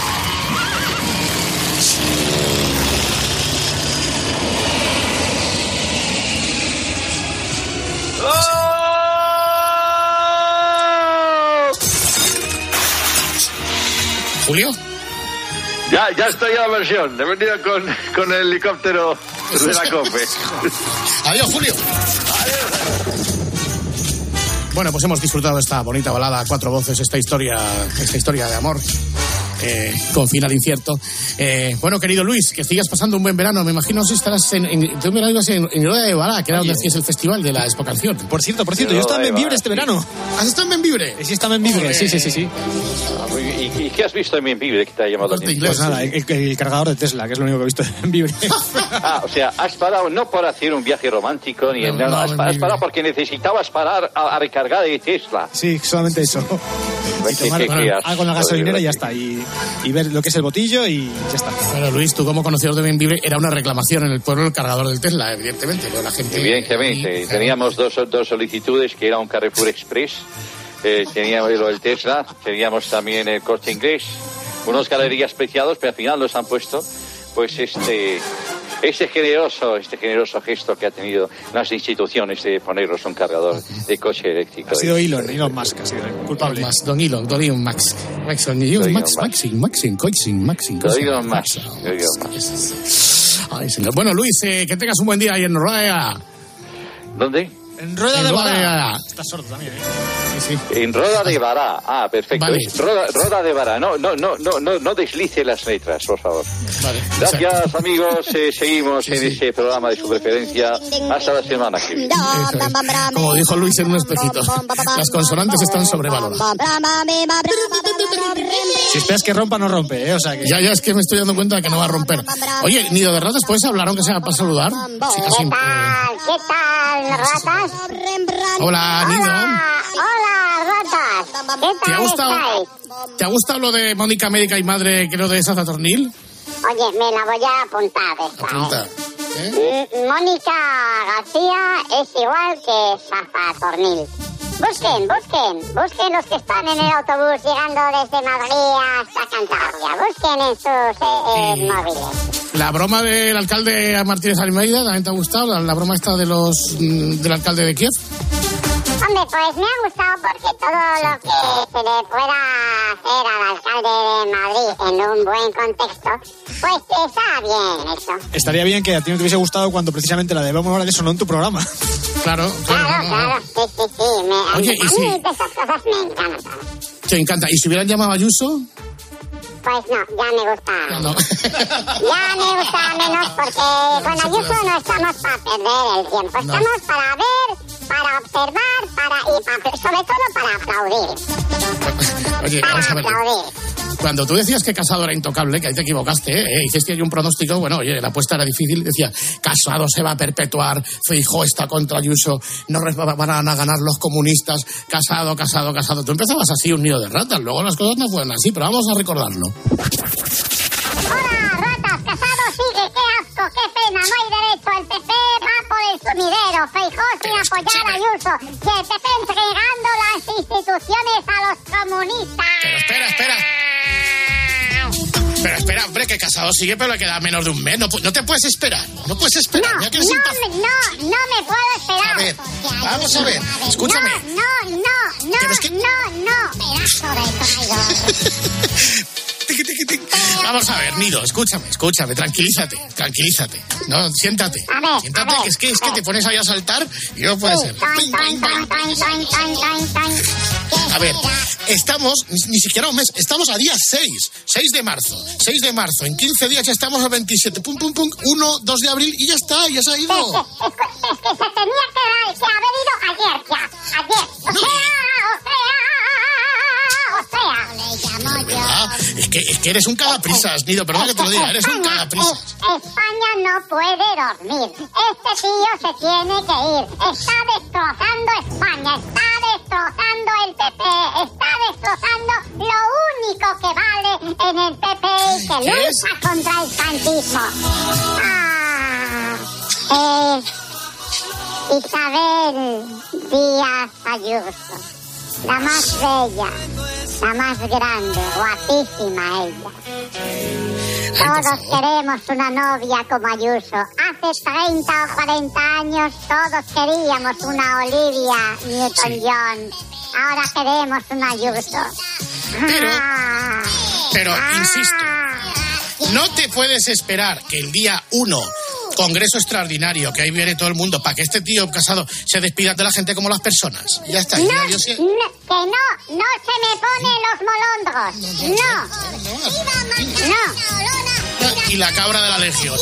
Speaker 10: ¿Julio?
Speaker 14: Ya, ya estoy a la versión. He venido con, con el helicóptero de la COPE.
Speaker 10: Adiós, Julio. Adiós. Bueno, pues hemos disfrutado esta bonita balada a cuatro voces, esta historia, esta historia de amor. Eh, con final incierto. Eh, bueno, querido Luis, que sigas pasando un buen verano. Me imagino si estarás en, en, tú me lo ibas en, en Heroa de Balá, que era donde hacías el festival de la Expo Canción.
Speaker 13: Por cierto, por cierto, yo estaba en Benvibre este verano.
Speaker 10: ¿Has estado en Benvibre?
Speaker 13: Sí, estaba en Benvibre, sí, sí, sí, sí.
Speaker 14: ¿Y, ¿Y qué has visto en Benvibre que te ha llamado la atención?
Speaker 13: Pues nada, el, el cargador de Tesla, que es lo único que he visto en Benvibre.
Speaker 14: Ah, o sea, has parado no por hacer un viaje romántico, ni no, no, no, has, has parado porque necesitabas parar a, a recargar el Tesla.
Speaker 13: Sí, solamente eso. Y tomar ¿Qué, qué, qué algo en la gasolinera y ya está. Y, y ver lo que es el botillo y ya está.
Speaker 10: Bueno, Luis, tú como conocedor de Benvibre, era una reclamación en el pueblo el cargador del Tesla, evidentemente. La gente...
Speaker 14: Evidentemente. Y, teníamos dos, dos solicitudes, que era un Carrefour Express, eh, teníamos el Tesla, teníamos también el Corte Inglés, unos galerías preciados, pero al final los han puesto, pues este... Este generoso, este generoso gesto que ha tenido las instituciones de ponernos un cargador de coche eléctrico.
Speaker 13: Ha sido Elon, Elon Musk, ha sido el culpable.
Speaker 10: Más, don Elon, don Elon Musk. Max, don Elon Max, Maxing, Maxing, Coixing, Maxing.
Speaker 14: Don Elon Musk.
Speaker 10: Ay, señor. Bueno, Luis, eh, que tengas un buen día ahí en Noruega.
Speaker 14: ¿Dónde?
Speaker 13: En Rueda
Speaker 10: En
Speaker 13: de
Speaker 10: Rueda de
Speaker 13: Bará.
Speaker 10: Bará.
Speaker 13: Estás sordo también, ¿eh?
Speaker 10: Sí, sí.
Speaker 14: En Roda de Bará. Ah, perfecto.
Speaker 10: Vale.
Speaker 14: Roda, Roda de Bará. No, no, no, no, no, no deslice las letras, por favor.
Speaker 10: Vale,
Speaker 14: Gracias,
Speaker 10: exacto.
Speaker 14: amigos. Eh, seguimos en ese programa de su preferencia. Hasta la semana que viene.
Speaker 10: Eso es. Como dijo Luis en un espejito, las consonantes están sobrevaloradas.
Speaker 13: Si esperas que rompa, no rompe, ¿eh? O sea que...
Speaker 10: Ya, ya, es que me estoy dando cuenta de que no va a romper. Oye, Nido de Ratas, ¿puedes hablar aunque sea para saludar? Sí, así,
Speaker 4: ¿Qué tal? ¿Qué tal, ratas?
Speaker 10: Hola, Nido.
Speaker 4: Hola, ratas. ¿Qué tal
Speaker 10: ¿Te ha gustado,
Speaker 4: estáis?
Speaker 10: ¿te ha gustado lo de Mónica Médica y Madre, creo, de Saza Tornil?
Speaker 4: Oye, me la voy a apuntar esta,
Speaker 10: Apunta.
Speaker 4: ¿eh? M- Mónica García es igual que Safa Tornil. Busquen, busquen, busquen los que están en el autobús llegando desde Madrid hasta Cantabria. Busquen en sus eh, eh,
Speaker 10: Sí.
Speaker 4: móviles.
Speaker 10: La broma del alcalde Martínez Almeida, ¿también te ha gustado? La, la broma esta de los mm, del alcalde de Kiev.
Speaker 4: Hombre, pues me ha gustado porque todo lo que se le pueda hacer al alcalde de Madrid en un buen contexto, pues está bien eso.
Speaker 13: Estaría bien que a ti no te hubiese gustado cuando precisamente la de Vamos a hablar de eso no en tu programa.
Speaker 10: Claro,
Speaker 4: Claro,
Speaker 10: claro.
Speaker 4: claro, sí, sí, sí. Me, a
Speaker 10: Oye,
Speaker 4: mí,
Speaker 10: ¿y
Speaker 4: a
Speaker 10: si-
Speaker 4: mí de esas cosas me encantan.
Speaker 10: Te encanta. ¿Y si hubieran llamado a Ayuso?
Speaker 4: Pues no, ya me gusta.
Speaker 10: No.
Speaker 4: Ya me gusta menos porque con Ayuso no estamos para perder el tiempo.
Speaker 10: No.
Speaker 4: Estamos para ver, para observar, para y para, sobre todo para aplaudir.
Speaker 10: Oye,
Speaker 4: Para
Speaker 10: vamos a ver.
Speaker 4: aplaudir.
Speaker 10: Cuando tú decías que Casado era intocable, que ahí te equivocaste, ¿eh? Hiciste ahí un pronóstico, bueno, oye, la apuesta era difícil, decía, Casado se va a perpetuar, Feijóo está contra Ayuso, no res- van a ganar los comunistas, Casado, Casado, Casado. Tú empezabas así, un nido de ratas, luego las cosas no fueron así, pero vamos a recordarlo.
Speaker 4: Hola, ratas, Casado sigue, qué asco, qué pena, no hay derecho. El P P va por el sumidero, Feijóo sin apoyar a Ayuso y el P P entregando las instituciones a los comunistas.
Speaker 10: Pero espera, espera. Pero espera, hombre, que Casado sigue, pero le queda menos de un mes. No, pu- no te puedes esperar, no puedes esperar.
Speaker 4: No,
Speaker 10: Mira que
Speaker 4: no,
Speaker 10: eres impar-
Speaker 4: me- no, no me puedo esperar.
Speaker 10: A ver, vamos a ver, escúchame.
Speaker 4: No, no, no, no,
Speaker 10: Pero es que-
Speaker 4: no, no. Pedazo de traidor.
Speaker 10: Tiqui, tiqui, tiqui. Vamos a ver, Nido, escúchame, escúchame, tranquilízate, tranquilízate. No, siéntate.
Speaker 4: A ver,
Speaker 10: Siéntate,
Speaker 4: a ver.
Speaker 10: que es que, es que te pones ahí a saltar y no puede ser.
Speaker 4: Toin, toin, toin, toin, toin, toin, toin, toin.
Speaker 10: A ver, estamos, ni, ni siquiera un mes, estamos a día seis, seis de marzo, seis de marzo, en quince días ya estamos al veintisiete, pum, pum, pum, uno, dos de abril y ya está, ya se ha
Speaker 4: Es que,
Speaker 10: ido.
Speaker 4: es que, es que se tenía que, que haber ido ayer ya, ayer. O sea, o sea, o sea.
Speaker 10: Ah, es que, es que eres un cagaprisas, Nido, perdón que te lo diga, eres un cagaprisas.
Speaker 4: España no puede dormir. Este tío se tiene que ir. Está destrozando España. Está destrozando el P P. Está destrozando lo único que vale en el P P y que
Speaker 10: ¿Qué es?
Speaker 4: lucha contra el santismo. Ah, es Isabel Díaz Ayuso. La más bella, la más grande, guapísima ella. Todos queremos una novia como Ayuso. Hace treinta o cuarenta años todos queríamos una Olivia Newton-John. Ahora queremos una Ayuso.
Speaker 10: Pero,
Speaker 4: Ah,
Speaker 10: pero,
Speaker 4: ah.
Speaker 10: insisto, no te puedes esperar que el día uno, congreso extraordinario, que ahí viene todo el mundo, para que este tío Casado se despida de la gente como las personas. Ya está.
Speaker 4: No,
Speaker 10: ya, yo sé-
Speaker 4: no, que no, no se me ponen los molondros. No, no.
Speaker 10: Y la cabra de la legión.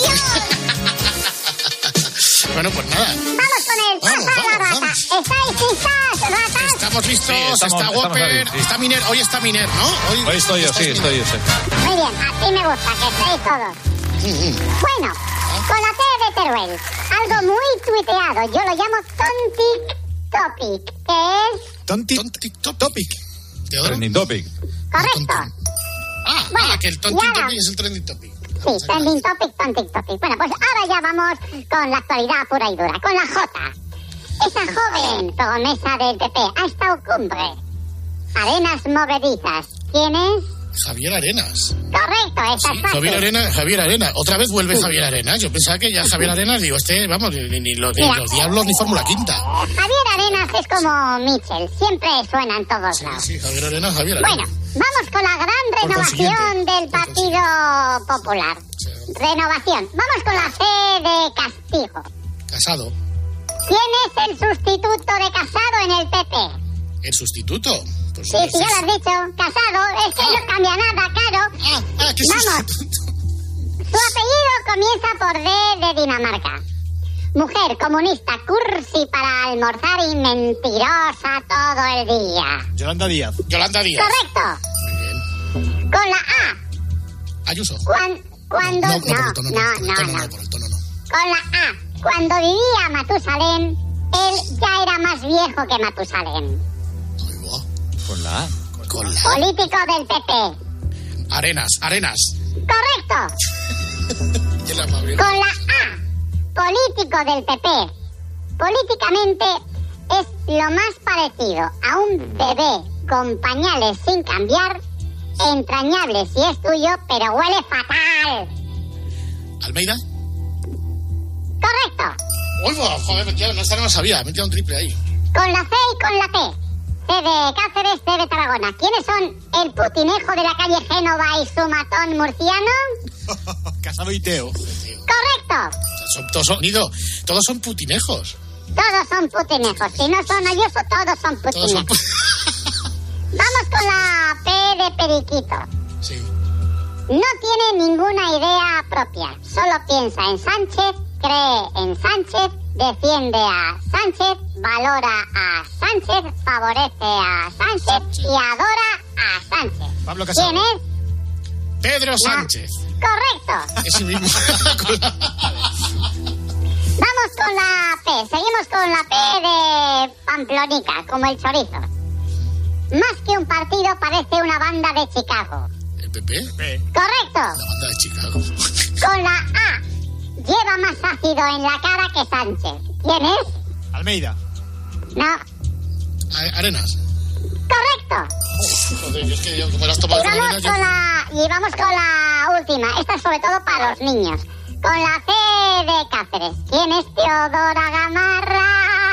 Speaker 10: Bueno, pues nada.
Speaker 4: Vamos con el
Speaker 10: Vamos,
Speaker 4: papá
Speaker 10: vamos,
Speaker 4: la rata.
Speaker 10: vamos.
Speaker 4: ¿Estáis listas, ratas?
Speaker 10: Estamos listos,
Speaker 16: Sí, estamos-
Speaker 10: está
Speaker 16: estamos
Speaker 10: Whopper,
Speaker 16: ahí, sí.
Speaker 10: está Miner, hoy está Miner, ¿no?
Speaker 16: Hoy estoy yo, sí, estoy yo. sí.
Speaker 4: Muy bien, así me gusta, que estéis todos. Bueno, con la T de Teruel, algo muy tuiteado, yo lo llamo Tontic Topic, que es
Speaker 13: Tontic Topic.
Speaker 10: Teodoro.
Speaker 16: Trending topic.
Speaker 4: correcto.
Speaker 10: Ah,
Speaker 4: Bueno,
Speaker 10: ah, que el
Speaker 4: y
Speaker 10: tontic
Speaker 4: ahora-
Speaker 10: topic es el trending topic.
Speaker 4: Sí, Trending Topic, Tontic Topic. Bueno, pues ahora ya vamos con la actualidad pura y dura, con la J. Esa joven promesa del P P ha estado cumbre. Arenas movedizas. ¿Quién es?
Speaker 10: Javier Arenas.
Speaker 4: Correcto, esa
Speaker 10: Sí,
Speaker 4: es fácil.
Speaker 10: Javier Arenas, Javier Arenas. Otra vez vuelve Javier Arenas. Yo pensaba que ya Javier Arenas, digo, este, vamos, ni, ni los, ni
Speaker 4: Mira.
Speaker 10: los diablos ni Fórmula Quinta.
Speaker 4: Javier Arenas es como Mitchell, siempre suena en todos lados.
Speaker 10: Sí, Javier Arenas, Javier Arenas.
Speaker 4: Bueno, vamos con la gran
Speaker 10: Por
Speaker 4: renovación
Speaker 10: consiguiente.
Speaker 4: del Partido Popular. Renovación. Vamos con la C de Castigo.
Speaker 10: Casado.
Speaker 4: ¿Quién es el sustituto de Casado en el P P?
Speaker 10: ¿El sustituto? Pues
Speaker 4: sí, sí, ya lo has dicho. Casado, es que ah. no cambia nada, claro.
Speaker 10: Ah, ah, ¿qué
Speaker 4: Vamos. Su apellido comienza por D de Dinamarca. Mujer comunista, cursi para almorzar y mentirosa todo el día.
Speaker 13: Yolanda Díaz.
Speaker 10: Yolanda Díaz.
Speaker 4: Correcto. Con la A.
Speaker 10: Ayuso.
Speaker 4: Cuan, cuando... No, no, no, no, no, no. Con la A. Cuando vivía Matusalén, él ya era más viejo que Matusalén.
Speaker 12: Con la A.
Speaker 10: Con la A.
Speaker 4: Político del P P.
Speaker 10: Arenas, Arenas.
Speaker 4: Correcto. Con la A. Político del P P. Políticamente es lo más parecido a un bebé con pañales sin cambiar, entrañable si es tuyo, pero huele fatal.
Speaker 10: ¿Almeida?
Speaker 4: Correcto.
Speaker 10: Uy, joder, ya no, esta no lo sabía, me he metido un triple ahí.
Speaker 4: Con la C y con la T. C de Cáceres, C de Tarragona. ¿Quiénes son el putinejo de la calle Génova y su matón murciano?
Speaker 13: Casado y Teo.
Speaker 4: Correcto.
Speaker 10: Son, todos, son, Nido, todos son putinejos.
Speaker 4: Todos son putinejos. Si no son Ayuso, todos son putinejos. Todos son pu Vamos con la P de Periquito.
Speaker 10: Sí.
Speaker 4: No tiene ninguna idea propia. Solo piensa en Sánchez, cree en Sánchez, defiende a Sánchez, valora a Sánchez, favorece a Sánchez, Sánchez. y adora a Sánchez.
Speaker 10: Pablo Casado.
Speaker 4: ¿Quién es?
Speaker 10: Pedro Sánchez.
Speaker 4: No. Correcto.
Speaker 10: Ese mismo.
Speaker 4: Vamos con la P. Seguimos con la P de Pamplonica, como el chorizo. Más que un partido, parece una banda de Chicago.
Speaker 10: ¿El P P?
Speaker 4: Correcto.
Speaker 10: La banda de Chicago.
Speaker 4: Con la A. Lleva más ácido en la cara que Sánchez. ¿Quién es?
Speaker 13: Almeida.
Speaker 4: No.
Speaker 10: A Arenas.
Speaker 4: Correcto.
Speaker 10: Oh, joder, es que yo, como las tomas
Speaker 4: y, vamos
Speaker 10: Arenas,
Speaker 4: con
Speaker 10: yo...
Speaker 4: la, y vamos con la última. Esta es sobre todo para los niños. Con la C de Cáceres. ¿Quién es Teodora Gamarra?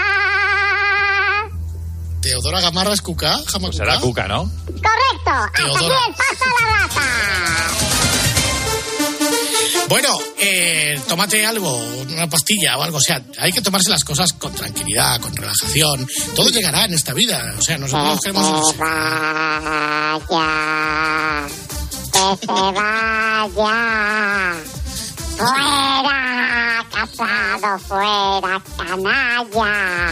Speaker 10: ¿Teodora Gamarra es Cuca?
Speaker 12: Pues será Cuca, ¿no?
Speaker 4: Correcto. Hasta aquí el Pasa la Rata.
Speaker 10: Bueno, eh, tómate algo, una pastilla o algo, o sea, hay que tomarse las cosas con tranquilidad, con relajación. Todo llegará en esta vida, o sea, nosotros
Speaker 4: que
Speaker 10: queremos...
Speaker 4: se vaya, que se vaya, fuera, Casado, fuera, canalla.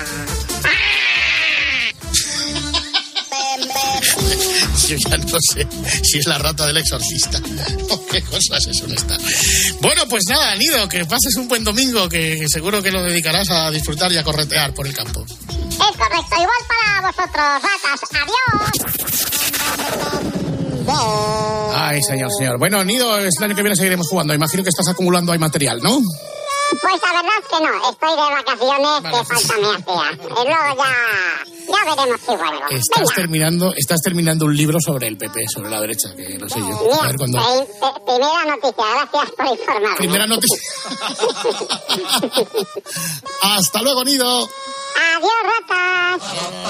Speaker 10: Yo ya no sé si es la rata del exorcista o qué cosas son estas. Bueno, pues nada, Nido, que pases un buen domingo, que seguro que lo dedicarás a disfrutar y a corretear por el campo.
Speaker 4: Es correcto, igual para vosotros, ratas. Adiós.
Speaker 10: Ay, señor, señor. Bueno, Nido, el año que viene seguiremos jugando. Imagino que estás acumulando ahí material, ¿no?
Speaker 4: Pues la verdad es que no, estoy de vacaciones, vale. Que falta me hacía. Y luego ya, ya veremos si vuelvo.
Speaker 10: Estás terminando, estás terminando un libro sobre el P P, sobre la derecha, que no sé yo.
Speaker 4: Mira,
Speaker 10: a ver cuándo...
Speaker 4: Primera noticia, gracias por informarme.
Speaker 10: Primera noticia. Hasta luego, Nido.
Speaker 4: Adiós, ratas.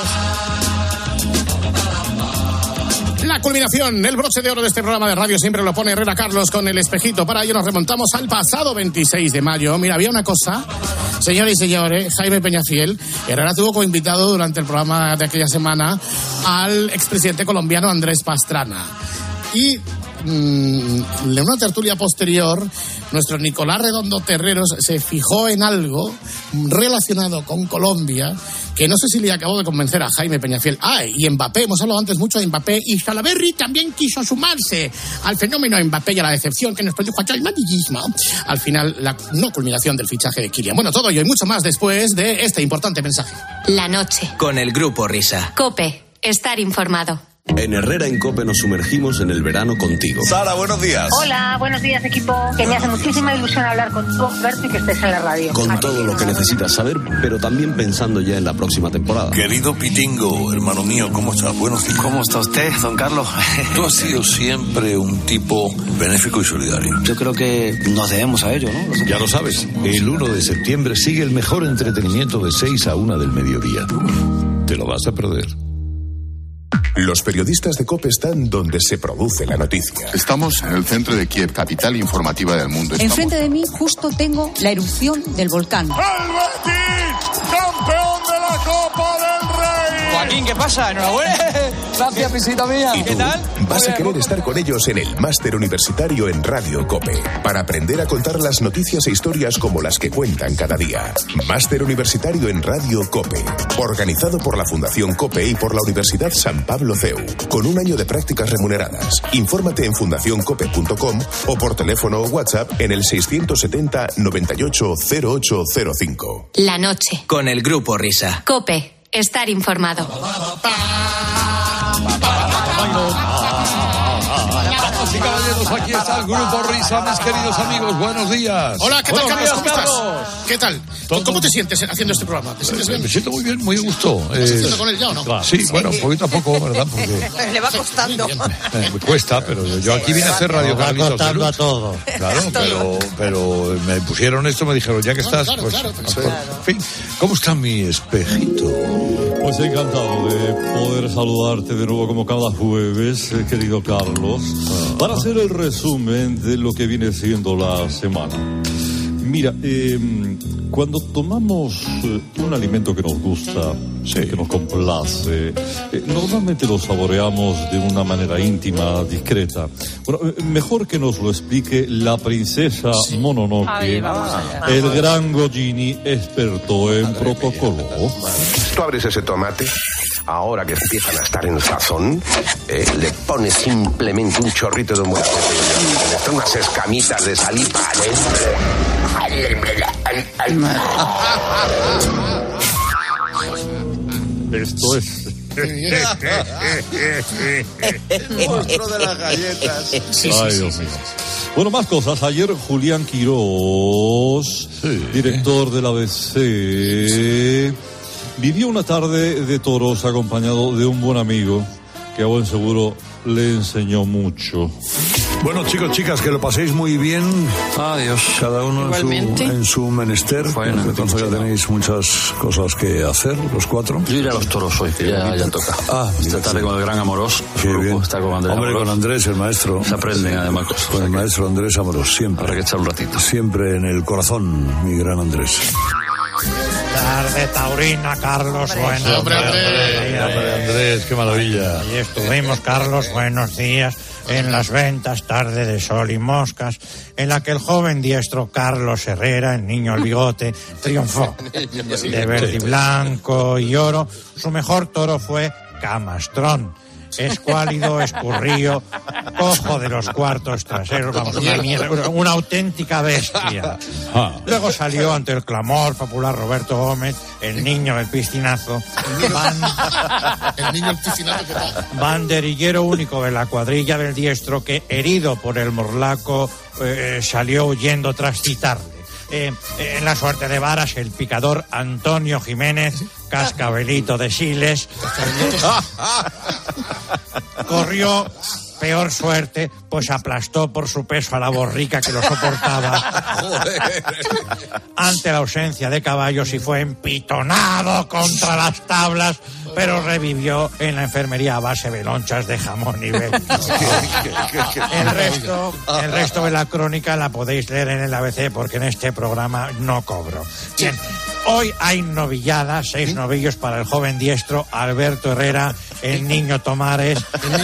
Speaker 10: La culminación, el broche de oro de este programa de radio siempre lo pone Herrera Carlos con el espejito. Para ello nos remontamos al pasado veintiséis de mayo. Mira, había una cosa, señores y señores, Jaime Peñafiel. Herrera tuvo como invitado durante el programa de aquella semana al expresidente colombiano Andrés Pastrana. Y mmm, en una tertulia posterior, nuestro Nicolás Redondo Terreros se fijó en algo relacionado con Colombia que no sé si le acabó de convencer a Jaime Peñafiel. Ah, y Mbappé, hemos hablado antes mucho de Mbappé, y Salaberry también quiso sumarse al fenómeno Mbappé y a la decepción que nos produjo el madridismo. Al final, la no culminación del fichaje de Kylian. Bueno, todo ello y mucho más después de este importante mensaje.
Speaker 3: La noche.
Speaker 2: Con el Grupo Risa.
Speaker 3: COPE. Estar informado.
Speaker 5: En Herrera en COPE nos sumergimos en el verano contigo.
Speaker 22: Sara, buenos días.
Speaker 23: Hola, buenos días, equipo. Que me hace muchísima ilusión hablar contigo, verte y que estés en la radio.
Speaker 5: Con
Speaker 23: Aquí
Speaker 5: todo lo que necesitas saber, pero también pensando ya en la próxima temporada.
Speaker 22: Querido Pitingo, hermano mío, ¿cómo estás? Buenos días.
Speaker 24: ¿Cómo está usted, don Carlos?
Speaker 22: Tú has sido siempre un tipo benéfico y solidario.
Speaker 24: Yo creo que nos debemos a ello, ¿no?
Speaker 16: Ya lo sabes, el uno de septiembre sigue el mejor entretenimiento de seis a una del mediodía. Te lo vas a perder.
Speaker 25: Los periodistas de COPE están donde se produce la noticia.
Speaker 26: Estamos en el centro de Kiev, capital informativa del mundo. Estamos...
Speaker 27: Enfrente de mí justo tengo la erupción del volcán.
Speaker 22: ¡Albertín!
Speaker 1: Copa del Rey.
Speaker 6: Joaquín, ¿qué pasa? Enhorabuena. Gracias, pisita mía.
Speaker 25: ¿Y
Speaker 6: ¿Qué
Speaker 25: tú?
Speaker 6: tal?
Speaker 25: Vas a querer estar con ellos en el Máster Universitario en Radio COPE para aprender a contar las noticias e historias como las que cuentan cada día. Máster Universitario en Radio COPE, organizado por la Fundación COPE y por la Universidad San Pablo C E U, con un año de prácticas remuneradas. Infórmate en fundación cope punto com o por teléfono o WhatsApp en el seiscientos setenta noventa y ocho cero ocho cero cinco.
Speaker 3: La noche.
Speaker 2: Con el Grupo Risa.
Speaker 3: COPE. Estar informado.
Speaker 1: Damas y caballeros, aquí está el Grupo Risa, mis queridos amigos. Buenos días.
Speaker 10: Hola, ¿qué tal,
Speaker 1: Buenos
Speaker 10: Carlos?
Speaker 1: días,
Speaker 10: ¿Cómo
Speaker 1: Carlos.
Speaker 10: estás? ¿Qué tal? ¿Cómo te sientes haciendo este programa? ¿Te sientes bien?
Speaker 1: Me siento muy bien, muy a gusto.
Speaker 10: ¿Estás
Speaker 1: Eh,
Speaker 10: haciendo con él ya o no?
Speaker 1: claro, sí, bueno, poquito a poco, ¿verdad? Porque
Speaker 7: Le va costando.
Speaker 1: eh, me cuesta, pero yo, yo aquí vine a hacer Radio
Speaker 8: Va
Speaker 1: Carlitos de
Speaker 8: costando
Speaker 1: Luz.
Speaker 8: a todo.
Speaker 1: Claro, pero, pero me pusieron esto, me dijeron, ya que
Speaker 8: Claro,
Speaker 1: estás,
Speaker 8: claro,
Speaker 1: pues,
Speaker 8: claro,
Speaker 1: pues, en fin, ¿cómo está mi espejito?
Speaker 19: Pues encantado de poder saludarte de nuevo como cada jueves, eh, querido Carlos, para hacer el resumen de lo que viene siendo la semana. Mira, eh, cuando tomamos eh, un alimento que nos gusta, que nos complace, eh, normalmente lo saboreamos de una manera íntima, discreta. Bueno, eh, mejor que nos lo explique la princesa Mononoke,
Speaker 7: Ahí vamos allá.
Speaker 19: el gran Gojini, experto en protocolo.
Speaker 9: Tú abres ese tomate, ahora que empiezan a estar en sazón, eh, le pones simplemente un chorrito de un buen aceite, le pones unas escamitas de sal y para
Speaker 19: Esto es...
Speaker 12: El monstruo de las galletas.
Speaker 19: Ay, Dios mío. Bueno, más cosas. Ayer Julián Quirós, director de la A B C, vivió una tarde de toros acompañado de un buen amigo que a buen seguro le enseñó mucho.
Speaker 16: Bueno, chicos, chicas, que lo paséis muy bien. Adiós. Cada uno en su, en su menester.
Speaker 24: Bueno,
Speaker 16: Entonces ya tenéis muchas cosas que hacer, los cuatro.
Speaker 24: Yo iré a los toros hoy, que ya, ya toca.
Speaker 16: Ah,
Speaker 24: esta tarde con el gran Amorós.
Speaker 16: Qué bien.
Speaker 24: Está con Andrés
Speaker 16: Hombre,
Speaker 24: Amorós.
Speaker 16: con Andrés, el maestro.
Speaker 24: Se aprenden además cosas.
Speaker 16: Con el maestro Andrés Amorós, siempre.
Speaker 24: Habrá que echar un ratito.
Speaker 16: Siempre en el corazón, mi gran Andrés.
Speaker 8: Tarde taurina, Carlos. Buenos
Speaker 1: Hombre,
Speaker 8: días.
Speaker 1: Andrés, hombre, Andrés, qué maravilla.
Speaker 8: Ahí estuvimos, Carlos. Buenos días. En las ventas, tarde de sol y moscas, en la que el joven diestro Carlos Herrera, el niño al bigote, triunfó. De verde y blanco y oro, su mejor toro fue Camastrón. Escuálido, escurrío, cojo de los cuartos traseros, vamos, una mierda, una auténtica bestia. Luego salió ante el clamor popular Roberto Gómez, el niño del piscinazo, ban-
Speaker 10: El niño el piscinazo que tal.
Speaker 8: banderillero único de la cuadrilla del diestro que, herido por el morlaco, eh, salió huyendo tras citarle. Eh, eh, en la suerte de varas, el picador Antonio Jiménez, cascabelito de Siles, corrió peor suerte, pues aplastó por su peso a la borrica que lo soportaba. Ante la ausencia de caballos y fue empitonado contra las tablas, pero revivió en la enfermería a base de lonchas de jamón y bacon. El resto, el resto de la crónica la podéis leer en el A B C porque en este programa no cobro. Bien, hoy hay novillada, seis novillos para el joven diestro Alberto Herrera, el niño Tomares,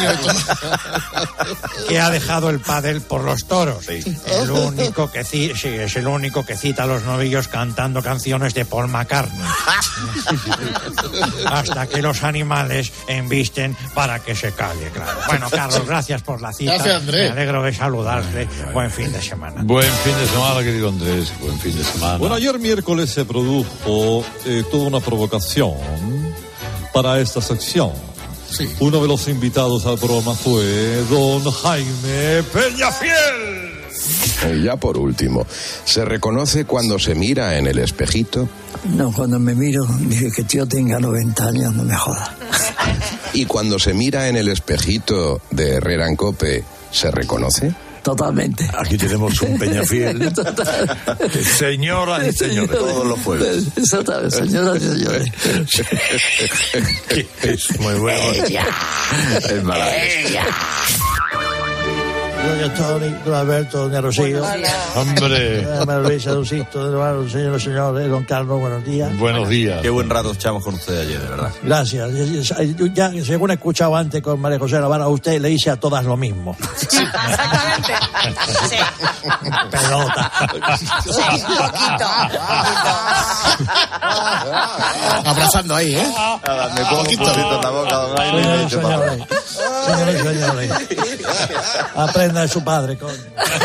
Speaker 8: que ha dejado el pádel por los toros. El único que ci- sí, es el único que cita a los novillos cantando canciones de Paul McCartney. Hasta que los animales embisten para que se calle, claro. Bueno, Carlos, gracias por la cita.
Speaker 10: Gracias, Andrés.
Speaker 8: Me alegro de saludarte. Buen fin de semana.
Speaker 1: Buen fin de semana, querido Andrés. Buen fin de semana.
Speaker 19: Bueno, ayer miércoles se produjo eh, toda una provocación para esta sección. Uno de los invitados al programa fue don Jaime Peñafiel.
Speaker 21: Y ya por último, ¿se reconoce cuando se mira en el espejito?
Speaker 11: No, cuando me miro, dije que tío tenga noventa años, no me joda.
Speaker 21: ¿Y cuando se mira en el espejito de Herrera en Cope, se reconoce?
Speaker 11: Totalmente.
Speaker 16: Aquí tenemos un Peñafiel. Señoras y señores.
Speaker 21: Todos los jueves.
Speaker 11: Exactamente, señoras y señores.
Speaker 16: Es muy bueno.
Speaker 21: Es maravilloso.
Speaker 7: doña Tony, don Alberto, doña Rocío.
Speaker 1: Hombre.
Speaker 7: Doña Luisa, don Sisto, don señor, señores, don Carlos, buenos días.
Speaker 1: Buenos días.
Speaker 14: Qué buen rato echamos con usted ayer, de verdad.
Speaker 7: Gracias. Ya, ya, según he escuchado antes con María José Navarra, a usted le hice a todas lo mismo.
Speaker 15: Sí, exactamente. Sí.
Speaker 7: Pelota.
Speaker 15: Sí, un poquito.
Speaker 10: Abrazando ahí, ¿eh?
Speaker 14: Nada, me pongo un poquito en la boca, don Jaime.
Speaker 7: Señores, señores, señores, aprenda de su padre, coño.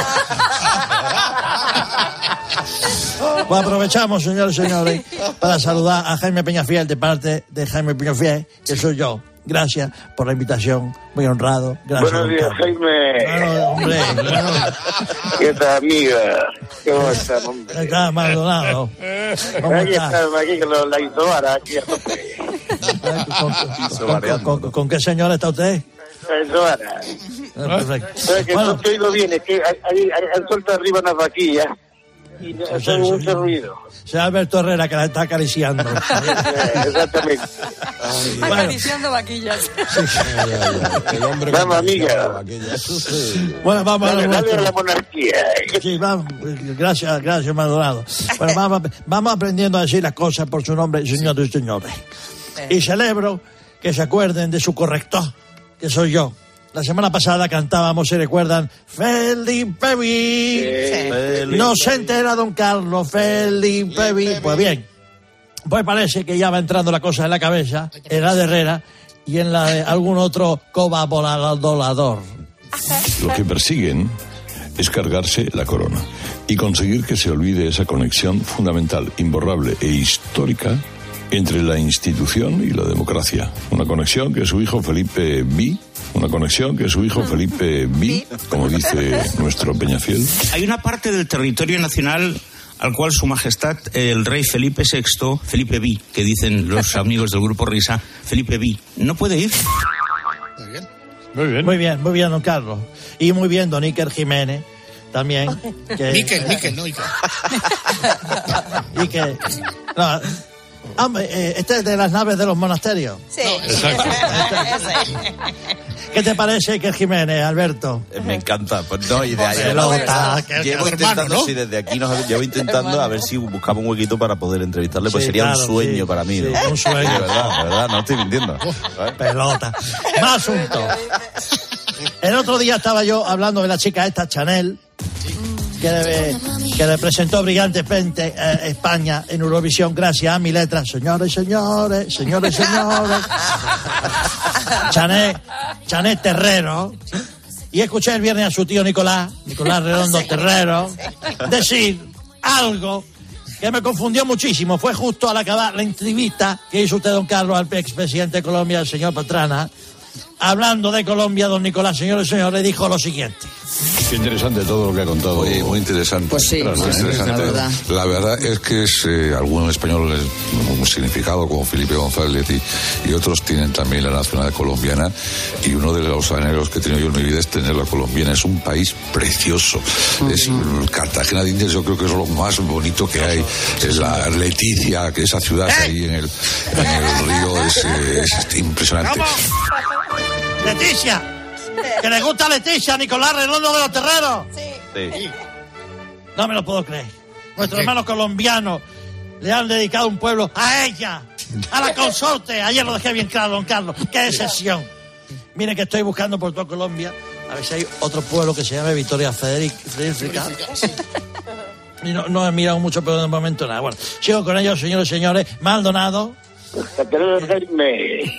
Speaker 7: Pues aprovechamos, señores y señores, para saludar a Jaime Peñafiel, de parte de Jaime Peñafiel, que soy yo. Gracias por la invitación, muy honrado. Gracias.
Speaker 17: Buenos días, Jaime.
Speaker 7: Bueno, hombre, bueno.
Speaker 17: ¿Qué tal, amiga? ¿Cómo estás, hombre?
Speaker 7: Está Maldonado. ¿Cómo
Speaker 17: Aquí
Speaker 7: está?
Speaker 17: estamos, aquí con los- la Isobara, aquí a tope.
Speaker 7: ¿Con, con, con, con qué señora está usted?
Speaker 17: La Isobara.
Speaker 7: Ah, perfecto.
Speaker 17: ¿Sabes que
Speaker 7: Bueno.
Speaker 17: no te oigo bien? Es que hay- hay- hay- han suelto arriba unas vaquillas y
Speaker 7: Sí,
Speaker 17: hace
Speaker 7: sí,
Speaker 17: mucho
Speaker 7: sí.
Speaker 17: ruido.
Speaker 7: Sea Alberto Herrera, que la está acariciando.
Speaker 17: Exactamente.
Speaker 15: Acariciando vaquillas.
Speaker 1: El hombre
Speaker 17: Vamos, amiga.
Speaker 7: Bueno, vamos
Speaker 17: Dale,
Speaker 7: a lo
Speaker 17: dale a
Speaker 7: nuestro.
Speaker 17: la monarquía.
Speaker 7: Sí, vamos. Gracias, gracias, Maldonado. Bueno, vamos, vamos aprendiendo a decir las cosas por su nombre, señores y señores. Y celebro que se acuerden de su corrector, que soy yo. La semana pasada cantábamos, ¿se recuerdan? Felipe Vi.
Speaker 14: Felipe
Speaker 7: No se entera don Carlos, Felipe Vi. Pues bien, pues parece que ya va entrando la cosa en la cabeza, en la de Herrera y en la de algún otro cobabolador.
Speaker 18: Lo que persiguen es cargarse la corona y conseguir que se olvide esa conexión fundamental, imborrable e histórica entre la institución y la democracia. Una conexión que su hijo Felipe vi, una conexión que su hijo Felipe vi, como dice nuestro Peñafiel.
Speaker 20: Hay una parte del territorio nacional al cual su majestad el rey Felipe sexto, Felipe Vi, que dicen los amigos del grupo Risa, Felipe Vi, no puede ir.
Speaker 1: Muy bien.
Speaker 7: Muy bien, muy bien, don Carlos. Y muy bien, don Iker Jiménez, también. Que,
Speaker 10: Níquel, níquel, no, Iker.
Speaker 7: Y que... No, hombre, eh, este es de las naves de los monasterios.
Speaker 15: Sí.
Speaker 1: Exacto.
Speaker 7: ¿Qué te parece, Iker Jiménez, Alberto?
Speaker 14: Eh, Me encanta. Pues no, y de ahí.
Speaker 7: Pelota, que-
Speaker 14: Llevo
Speaker 7: que-
Speaker 14: intentando,
Speaker 7: hermano, ¿no?
Speaker 14: sí, desde aquí nos llevo intentando a ver si buscamos un huequito para poder entrevistarle, pues
Speaker 7: Sí,
Speaker 14: sería
Speaker 7: claro,
Speaker 14: un sueño
Speaker 7: sí,
Speaker 14: para mí,
Speaker 7: sí,
Speaker 14: ¿no?
Speaker 7: un sueño.
Speaker 14: De verdad, de verdad, no estoy mintiendo. ¿sabes?
Speaker 7: Pelota. Más asunto. El otro día estaba yo hablando de la chica esta, Chanel, que, le- que representó brillantemente eh, España en Eurovisión gracias a mi letra. Señores, señores, señores, señores. Chanel, Chanel Terrero. Y escuché el viernes a su tío Nicolás, Nicolás Redondo Terrero, decir algo que me confundió muchísimo. Fue justo al acabar la entrevista que hizo usted, don Carlos, al expresidente de Colombia, el señor Pastrana. Hablando de Colombia, don Nicolás, señores y señores, dijo lo siguiente.
Speaker 18: Qué interesante todo lo que ha contado.
Speaker 27: Oye, muy interesante.
Speaker 15: Pues sí,
Speaker 18: Claro,
Speaker 15: muy
Speaker 18: interesante.
Speaker 15: la verdad.
Speaker 27: La verdad es que es eh, algún español es un significado como Felipe González y, y otros tienen también la nacionalidad colombiana, y uno de los anhelos que he tenido yo en mi vida es tener la colombiana. Es un país precioso. Es Cartagena de Indias, yo creo que es lo más bonito que hay. Es la Leticia, que esa ciudad ahí en el, en el río es, eh, es impresionante.
Speaker 7: Leticia, que le gusta Leticia, Nicolás Redondo de los Terreros.
Speaker 14: Sí.
Speaker 7: No me lo puedo creer. Nuestros hermanos colombianos le han dedicado un pueblo a ella, a la consorte. Ayer lo dejé bien claro, don Carlos. ¡Qué excepción! Miren que estoy buscando por toda Colombia a ver si hay otro pueblo que se llame Victoria Federica. Y no, no he mirado mucho, pero de momento nada. Bueno, sigo con ellos, señores y señores. Maldonado.
Speaker 17: Jaime.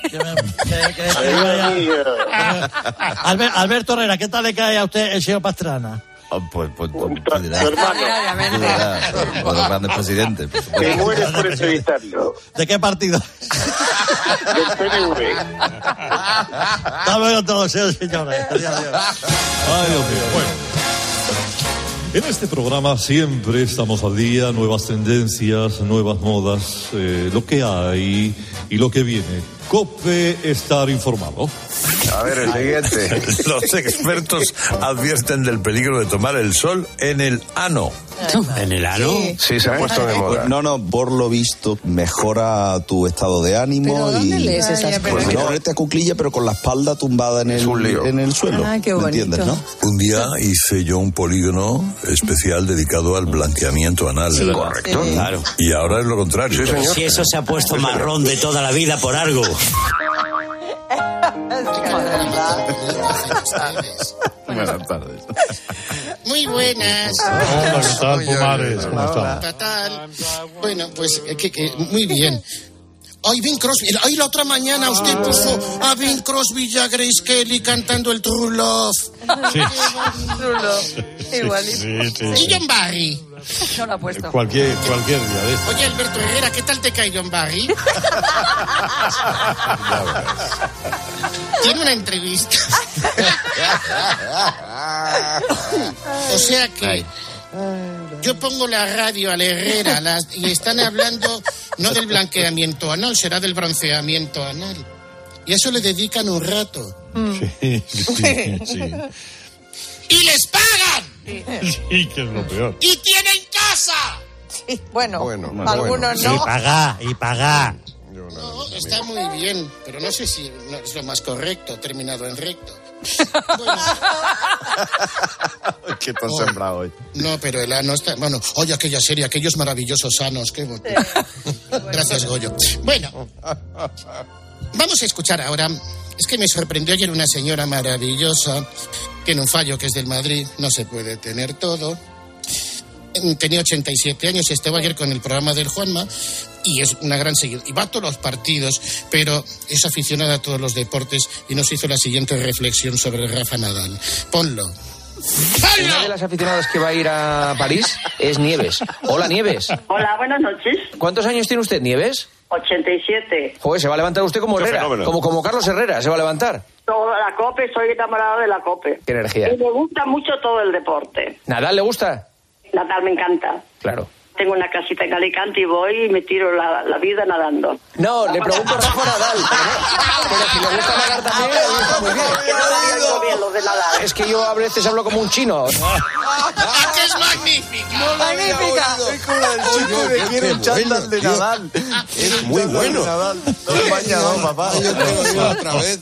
Speaker 7: Albert, Alberto Herrera, ¿qué tal le cae a usted el señor Pastrana?
Speaker 14: Oh, pues, pues, pues, tú dirás. Tú dirás, uno de los grandes presidentes. por supuesto.
Speaker 17: Te mueres por entrevistarlo.
Speaker 7: ¿De qué partido?
Speaker 17: Del P N V.
Speaker 7: Hasta luego todos, señores y señores. Adiós, adiós.
Speaker 1: Ay, Dios mío. Bueno. En este programa siempre estamos al día, nuevas tendencias, nuevas modas, eh, lo que hay y lo que viene. COPE, estar informado.
Speaker 9: A ver, el siguiente.
Speaker 18: Los expertos advierten del peligro de tomar el sol en el ano.
Speaker 4: ¿En el ano?
Speaker 9: Sí, sí se ha puesto de moda.
Speaker 14: No, no, por lo visto mejora tu estado de ánimo.
Speaker 15: ¿Pero dónde
Speaker 14: y
Speaker 15: lees esas
Speaker 14: pues
Speaker 15: cosas?
Speaker 14: mira, ponerte a cuclilla pero con la espalda tumbada en el, en el suelo.
Speaker 15: Ah, qué
Speaker 14: ¿Me
Speaker 15: bonito.
Speaker 14: entiendes, no?
Speaker 18: Un día hice yo un polígono especial dedicado al blanqueamiento anal.
Speaker 4: Sí,
Speaker 9: correcto.
Speaker 4: sí. Claro.
Speaker 18: Y ahora es lo contrario.
Speaker 9: Sí, señor.
Speaker 4: Si eso se ha puesto marrón de toda la vida por algo.
Speaker 12: Buenas tardes.
Speaker 10: Muy buenas.
Speaker 1: Hola, ¿qué tal, Pumares? ¿Cómo están?
Speaker 10: Fatal. Bueno, pues eh, que, que, muy bien. Ay, Bing Crosby. Ay, la otra mañana usted puso a Bing Crosby y a Grace Kelly cantando el True Love.
Speaker 1: Sí.
Speaker 15: True Love. Igualito.
Speaker 1: Sí, sí,
Speaker 10: Y
Speaker 1: sí.
Speaker 10: John Barry.
Speaker 15: No lo ha puesto.
Speaker 1: Cualquier, cualquier día de esto.
Speaker 10: Oye, Alberto Herrera, ¿qué tal te cae John Barry? Tiene una entrevista. O sea que yo pongo la radio a la Herrera las- y están hablando no del blanqueamiento anal, será del bronceamiento anal. Y a eso le dedican un rato.
Speaker 1: Sí, sí, sí.
Speaker 10: ¡Y les pagan!
Speaker 1: Sí, que es lo peor.
Speaker 10: ¡Y tienen casa!
Speaker 15: Sí, bueno,
Speaker 9: Bueno,
Speaker 15: algunos
Speaker 7: Y
Speaker 15: no.
Speaker 7: pagá, y pagá.
Speaker 10: No, está muy bien, pero no sé si no es lo más correcto, terminado en recto.
Speaker 12: ¿Qué te has sembrado hoy?
Speaker 10: No, pero el ano está... Bueno, oye, aquella serie, aquellos maravillosos sanos, qué bonito. Gracias, Goyo. Bueno, vamos a escuchar ahora. Es que me sorprendió ayer una señora maravillosa, que en un fallo que es del Madrid no se puede tener todo. Tenía ochenta y siete años y estaba ayer con el programa del Juanma y es una gran seguidora. Y va a todos los partidos, pero es aficionada a todos los deportes y nos hizo la siguiente reflexión sobre Rafa Nadal. Ponlo.
Speaker 5: Una de las aficionadas que va a ir a París es Nieves. Hola, Nieves.
Speaker 6: Hola, buenas noches.
Speaker 5: ¿Cuántos años tiene usted, Nieves?
Speaker 6: ochenta y siete.
Speaker 5: Joder, se va a levantar usted como
Speaker 6: Qué
Speaker 5: Herrera.
Speaker 6: fenómeno.
Speaker 5: Como, como Carlos Herrera, se va a levantar.
Speaker 6: Toda la COPE, soy enamorada de la COPE.
Speaker 5: Qué energía.
Speaker 6: Y me gusta mucho todo el deporte.
Speaker 5: ¿Nadal le gusta?
Speaker 6: Nadal me encanta.
Speaker 5: Claro.
Speaker 6: Tengo una casita en Alicante y voy y me tiro la, la vida nadando.
Speaker 5: No, le pregunto a Rafa Nadal. Pero, pero si le gusta nadar también, le gusta muy bien.
Speaker 6: Que no lo digo bien los de nadar.
Speaker 5: Es que yo a veces hablo como un chino.
Speaker 10: ¡Ah, que es magnífica!
Speaker 15: ¡Magnífica!
Speaker 12: Es como la del chico que quiere un chándal de Nadal.
Speaker 9: Es muy bueno.
Speaker 12: No me bañado, papá. Yo tengo yo otra vez.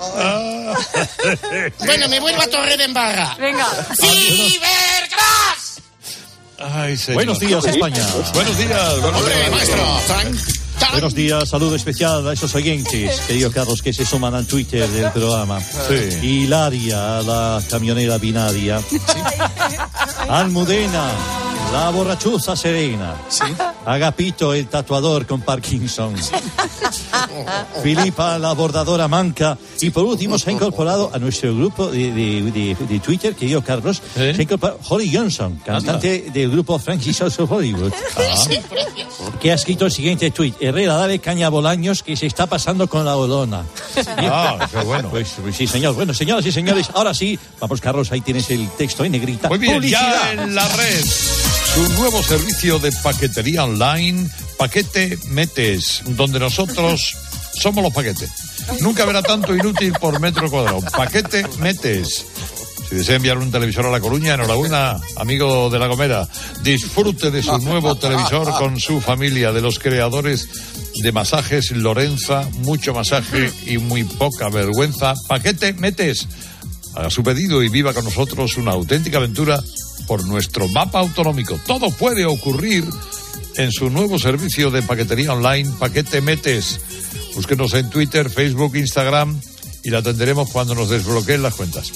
Speaker 10: Bueno, me vuelvo a Torre en Barra.
Speaker 15: Venga.
Speaker 10: ¡Cibergras!
Speaker 1: Ay, señor. Buenos días, España. Buenos días. Buenos
Speaker 10: Hombre,
Speaker 1: días.
Speaker 10: maestro. Tan, tan.
Speaker 1: Buenos días, saludo especial a esos oyentes, querido Carlos, que se suman al Twitter del programa.
Speaker 18: Sí.
Speaker 1: Hilaria, la camionera binaria. Almudena, la borrachuza serena. Agapito, el tatuador con Parkinson. Filipa, la bordadora manca. Y por último se ha incorporado a nuestro grupo de, de, de, de Twitter, querido Carlos, se ha incorporado Holly Johnson, cantante del grupo Frankie South of Hollywood, que ha escrito el siguiente tuit: Herrera, dale caña a Bolaños, que se está pasando con la olona.
Speaker 18: Ah, qué bueno.
Speaker 1: Pues, pues sí, señor. Bueno, señoras y señores, ahora sí, vamos, Carlos, ahí tienes el texto en negrita.
Speaker 18: Muy bien,
Speaker 1: ¡Publicidad!
Speaker 18: ya en la red. Su nuevo servicio de paquetería online, Paquete Metes, donde nosotros somos los paquetes. Nunca verá tanto inútil por metro cuadrado. Paquete Metes. Si desea enviar un televisor a La Coruña, enhorabuena, amigo de La Gomera. Disfrute de su nuevo televisor con su familia, de los creadores de masajes Lorenza, mucho masaje y muy poca vergüenza. Paquete Metes. Haga su pedido y viva con nosotros una auténtica aventura por nuestro mapa autonómico. Todo puede ocurrir en su nuevo servicio de paquetería online, Paquete Metes. Búsquenos en Twitter, Facebook, Instagram y la atenderemos cuando nos desbloqueen las cuentas.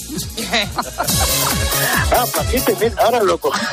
Speaker 17: Ah, paquete, ven, ahora lo coges.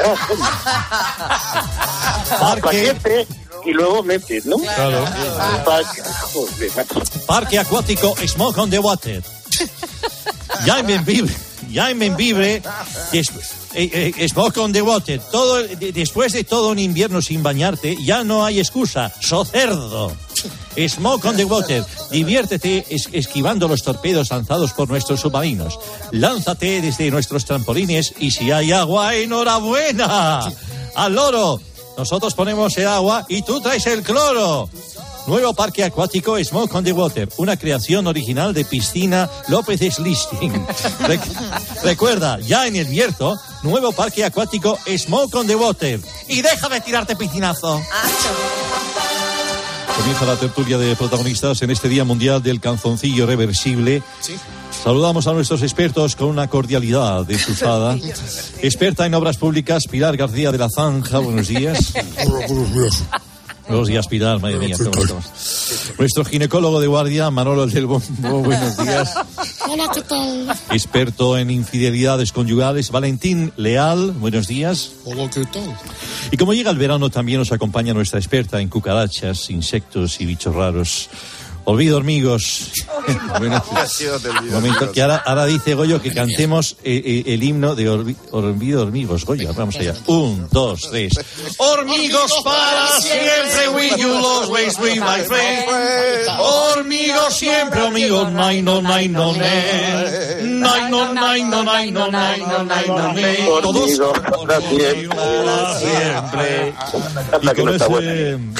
Speaker 17: Ah, paquete y luego metes, ¿no?
Speaker 1: Claro.
Speaker 17: Pa- Joder, macho.
Speaker 1: Parque acuático Smoke on the Water. Ya en Benvibre, ya en Benvibre, des- eh, eh, Smoke on the Water. Todo, el- de- después de todo un invierno sin bañarte, ya no hay excusa. ¡So cerdo! Smoke on the Water. Diviértete es- esquivando los torpedos lanzados por nuestros submarinos. Lánzate desde nuestros trampolines y si hay agua, ¡enhorabuena! ¡Al loro! Nosotros ponemos el agua y tú traes el cloro. nuevo parque acuático Smoke on the Water, una creación original de Piscina López Slisting. Re- recuerda, ya en el Bierzo, nuevo parque acuático Smoke on the Water.
Speaker 7: Y deja de tirarte piscinazo.
Speaker 1: Comienza la tertulia de protagonistas en este Día Mundial del Calzoncillo Reversible.
Speaker 10: Sí.
Speaker 1: Saludamos a nuestros expertos con una cordialidad desusada. Experta en obras públicas, Pilar García de la Zanja. Buenos días. Buenos días, Pilar. Madre mía, ¿cómo estamos? Nuestro ginecólogo de guardia, Manolo del Bombo. Buenos días.
Speaker 10: Hola, ¿qué tal?
Speaker 1: Experto en infidelidades conyugales, Valentín Leal. Buenos días.
Speaker 10: Hola, ¿qué tal?
Speaker 1: Y como llega el verano, también nos acompaña nuestra experta en cucarachas, insectos y bichos raros, Olvido Hormigos. Bueno, momento que ahora, ahora dice Goyo que cantemos eh, eh, el himno de Orbi, Olvido Hormigos. Goyo, vamos allá. Un, dos, tres.
Speaker 7: Hormigos para siempre, with you always be my friend. Hormigos siempre, amigos, nine, no, nine, no, nine. Nine, no, nine, no, nine, no, nine, no, nine, no, nine. Todos
Speaker 17: para siempre.
Speaker 7: para siempre.
Speaker 1: Y con ese... eh,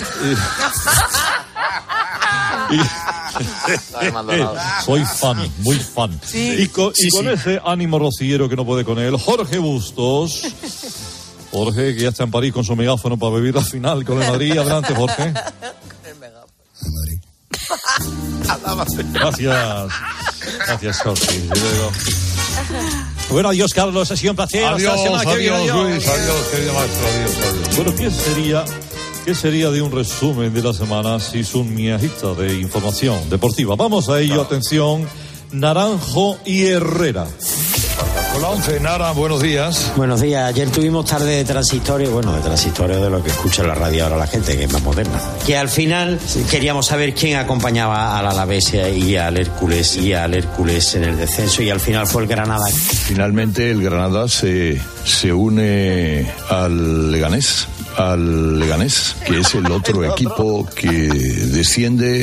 Speaker 1: soy fan, muy fan.
Speaker 10: Sí.
Speaker 1: Y, con,
Speaker 10: Sí,
Speaker 1: y con
Speaker 10: sí.
Speaker 1: ese ánimo rociero que no puede con él, Jorge Bustos. Jorge, que ya está en París con su megáfono para vivir la final con el Madrid. Adelante, Jorge. Gracias. Gracias, Jorge. Bueno, adiós, Carlos. Ha sido un placer.
Speaker 18: Adiós,
Speaker 1: Hasta la semana que viene.
Speaker 18: adiós,
Speaker 1: Adiós.
Speaker 18: Luis, adiós, querido maestro, adiós, adiós.
Speaker 1: Bueno, ¿qué sería, ¿qué sería de un resumen de la semana si es un miajita de información deportiva? Vamos a ello, atención, Naranjo y Herrera.
Speaker 18: Con la once, Nara, buenos días.
Speaker 4: Buenos días. Ayer tuvimos tarde de transitorio, bueno, de transitorio de lo que escucha en la radio ahora la gente, que es más moderna. Que al final queríamos saber quién acompañaba al Alavés y al Hércules y al Hércules en el descenso, y al final fue el Granada.
Speaker 18: Finalmente el Granada se, se une al Leganés, al Leganés, que es el otro equipo que desciende.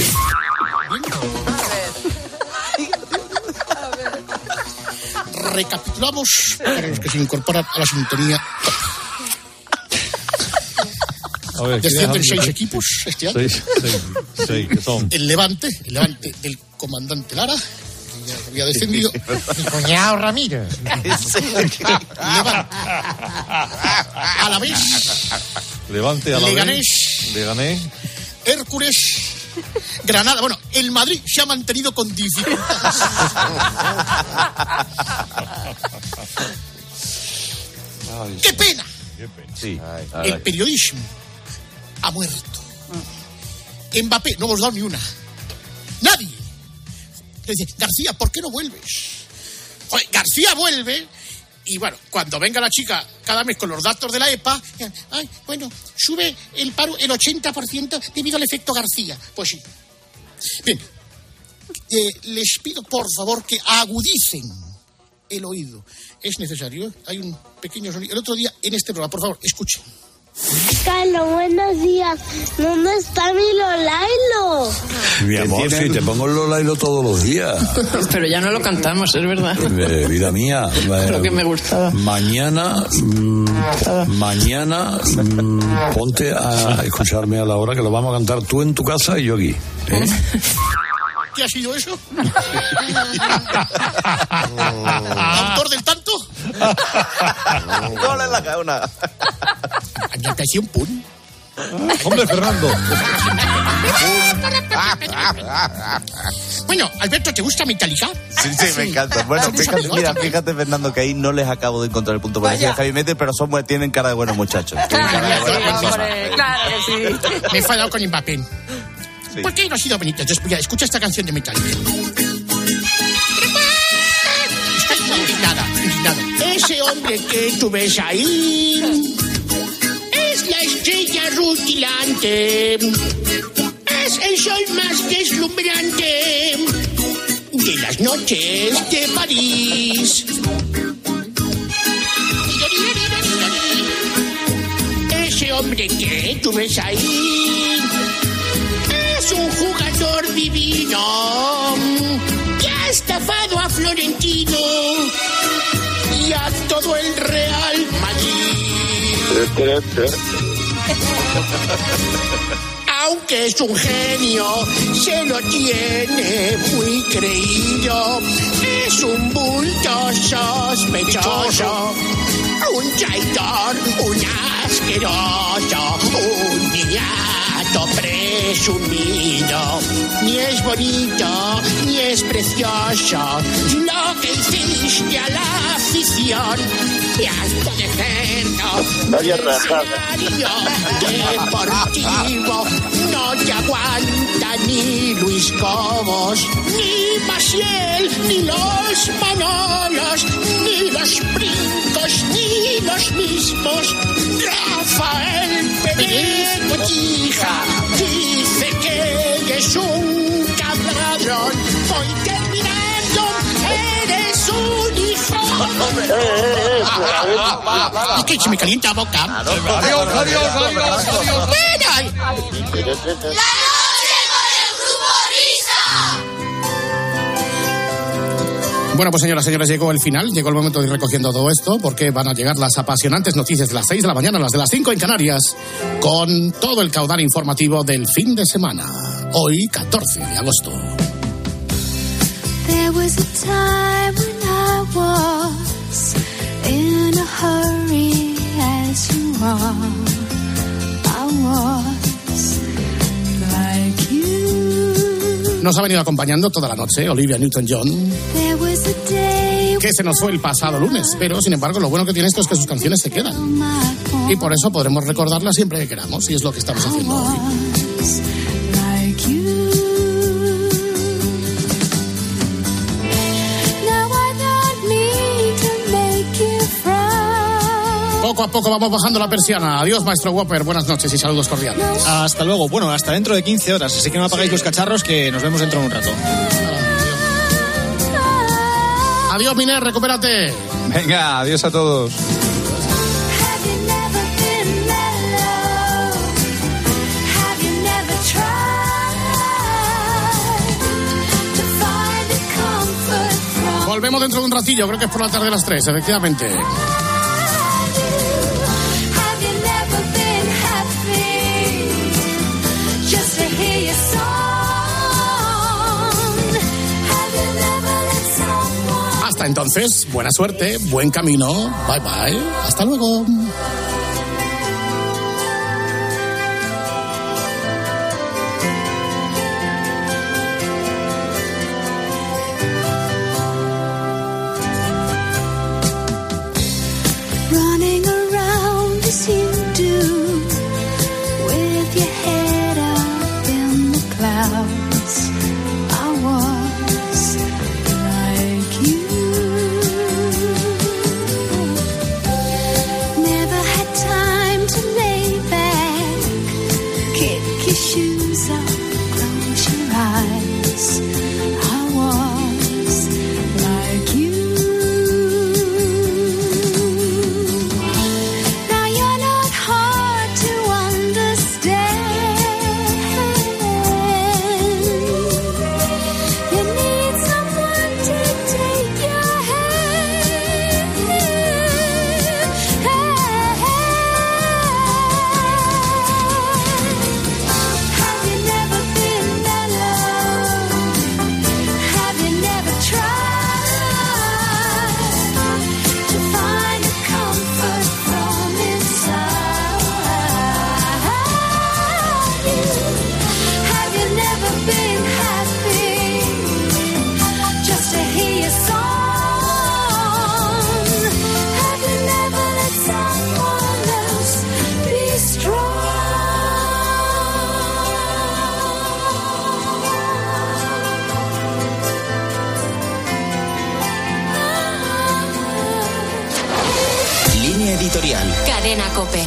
Speaker 10: Recapitulamos para los que se incorporan a la sintonía.
Speaker 1: A ver,
Speaker 10: Descienden
Speaker 1: ¿quién es?
Speaker 10: seis equipos este año.
Speaker 1: Seis, seis, seis, que son.
Speaker 10: El Levante, el Levante del comandante Lara, que ya había descendido.
Speaker 7: Mi cuñado Ramírez.
Speaker 10: Levante. Alavés.
Speaker 1: Levante a la
Speaker 10: Leganés.
Speaker 1: Leganés.
Speaker 10: Hércules. Granada. Bueno, el Madrid se ha mantenido con dificultades. ¡Qué pena!
Speaker 14: Sí.
Speaker 10: El periodismo ha muerto. Mbappé, no hemos dado ni una. Nadie. Le dice, García, ¿por qué no vuelves? Joder, García vuelve y bueno, cuando venga la chica cada mes con los datos de la E P A, ay, bueno, sube el paro el ochenta por ciento debido al efecto García. Pues sí. Bien, eh, les pido por favor que agudicen el oído. Es necesario, ¿eh? Hay un pequeño sonido. El otro día en este programa, por favor, escuchen.
Speaker 2: Carlos, buenos días. ¿Dónde está mi Lolailo?
Speaker 18: Mi amor, si te pongo el Lolailo todos los días.
Speaker 15: Pero ya no lo cantamos, es verdad.
Speaker 18: Eh, vida mía.
Speaker 15: Lo que me gustaba.
Speaker 18: Mañana, mm, mañana, mm, ponte a escucharme a la hora que lo vamos a cantar tú en tu casa y yo aquí. ¿eh?
Speaker 10: ¿Qué ha sido eso? ¿Autor del tanto?
Speaker 14: Gol en la cauna.
Speaker 10: Atención, pum.
Speaker 1: Hombre, Fernando.
Speaker 10: Bueno, Alberto, ¿te gusta Metallica?
Speaker 14: Sí, sí, me encanta. Bueno, fíjate, mira, fíjate, Fernando, que ahí no les acabo de encontrar el punto por decir Javi Mete, pero son, tienen cara de buenos muchachos. Tienen cara de buenas personas.
Speaker 15: Claro que sí.
Speaker 10: Me he enfadado con Mbappé. ¿Por qué no ha sido bonito? Entonces, mira, escucha esta canción de Metallica. Estoy muy indignada, indignado. Ese hombre que tú ves ahí es la estrella rutilante. Es el sol más deslumbrante de las noches de París. Ese hombre que tú ves ahí es un jugador divino que ha estafado a Florentino y a todo el Real Madrid. aunque es un genio, se lo tiene muy creído. Es un bulto sospechoso, un traidor, un asqueroso, un niñato presumido. Ni es bonito, ni es precioso lo que hiciste a la afición. Y hasta de cerdo,
Speaker 17: Vaya rajada.
Speaker 10: deportivo, no te aguanta ni Luis Cobos, ni Maciel, ni los Manolos, ni los Brincos, ni los mismos. Rafael Pérez Botija dice que es un cabradrón. Voy terminando, eres un hijo. Es que se me calienta la boca.
Speaker 21: Adiós, adiós, adiós, adiós.
Speaker 10: Mira. Bueno, pues señoras y señores, llegó el final, llegó el momento de ir recogiendo todo esto, porque van a llegar las apasionantes noticias de las seis de la mañana, las de las cinco en Canarias, con todo el caudal informativo del fin de semana. Hoy, catorce de agosto.
Speaker 3: There was a time when I was in a hurry as you are. I was like you.
Speaker 10: Nos ha venido acompañando toda la noche Olivia Newton-John,
Speaker 3: There was a day
Speaker 10: que se nos fue el pasado lunes, pero sin embargo lo bueno que tiene esto es que sus canciones se quedan. Y por eso podremos recordarlas siempre que queramos, y es lo que estamos haciendo hoy.
Speaker 3: like you. Now I don't mean to make you frown.
Speaker 10: Poco a poco vamos bajando la persiana. Adiós, maestro Whopper, buenas noches y saludos cordiales.
Speaker 13: Hasta luego. Bueno, hasta dentro de quince horas, así que no apagáis los cacharros, que nos vemos dentro de un rato.
Speaker 10: Adiós, Miner, recupérate.
Speaker 12: Venga, adiós a todos.
Speaker 3: Have you never tried to find a comfort from
Speaker 10: Volvemos dentro de un ratillo, creo que es por la tarde a las tres, efectivamente.
Speaker 3: Have you never been happy just to hear your song? Have you never let someone
Speaker 10: Hasta entonces, buena suerte, buen camino. Bye bye. Hasta luego.
Speaker 3: running around as you do with your head up in the clouds? I was like you. Never had time to lay back, kick your shoes off, close your eyes. I was like you. Now you're not hard to understand. You need someone to take your hand. Have you never been alone? Have you never tried to find a comfort from inside you? Have you never been happy just to hear your song? Have you never let someone else be strong?
Speaker 5: Línea editorial.
Speaker 22: Cadena COPE.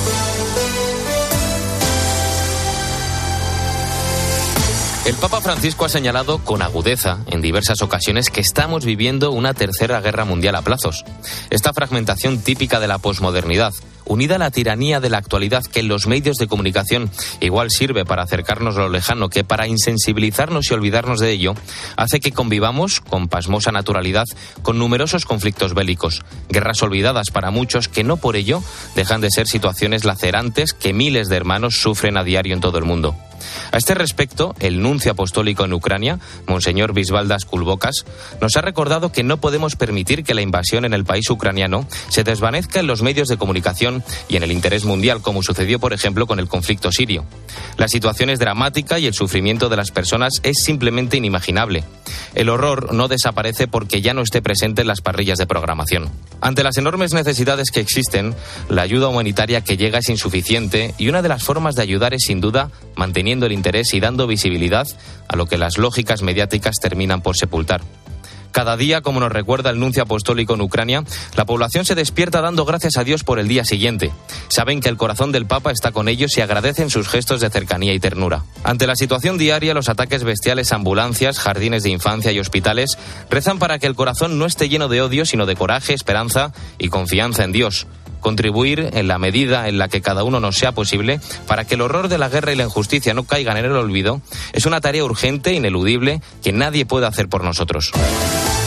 Speaker 23: El Papa Francisco ha señalado con agudeza en diversas ocasiones que estamos viviendo una tercera guerra mundial a plazos. Esta fragmentación típica de la posmodernidad, unida a la tiranía de la actualidad, que en los medios de comunicación igual sirve para acercarnos a lo lejano que para insensibilizarnos y olvidarnos de ello, hace que convivamos con pasmosa naturalidad con numerosos conflictos bélicos, guerras olvidadas para muchos que no por ello dejan de ser situaciones lacerantes que miles de hermanos sufren a diario en todo el mundo. A este respecto, el nuncio apostólico en Ucrania, Monseñor Visvaldas Kulbokas, nos ha recordado que no podemos permitir que la invasión en el país ucraniano se desvanezca en los medios de comunicación y en el interés mundial, como sucedió, por ejemplo, con el conflicto sirio. La situación es dramática y el sufrimiento de las personas es simplemente inimaginable. El horror no desaparece porque ya no esté presente en las parrillas de programación. Ante las enormes necesidades que existen, la ayuda humanitaria que llega es insuficiente y una de las formas de ayudar es, sin duda, manteniendo el interés y dando visibilidad a lo que las lógicas mediáticas terminan por sepultar. Cada día, como nos recuerda el nuncio apostólico en Ucrania, la población se despierta dando gracias a Dios por el día siguiente. Saben que el corazón del Papa está con ellos y agradecen sus gestos de cercanía y ternura. Ante la situación diaria, los ataques bestiales a ambulancias, jardines de infancia y hospitales rezan para que el corazón no esté lleno de odio, sino de coraje, esperanza y confianza en Dios. Contribuir en la medida en la que cada uno nos sea posible para que el horror de la guerra y la injusticia no caigan en el olvido es una tarea urgente, ineludible, que nadie puede hacer por nosotros.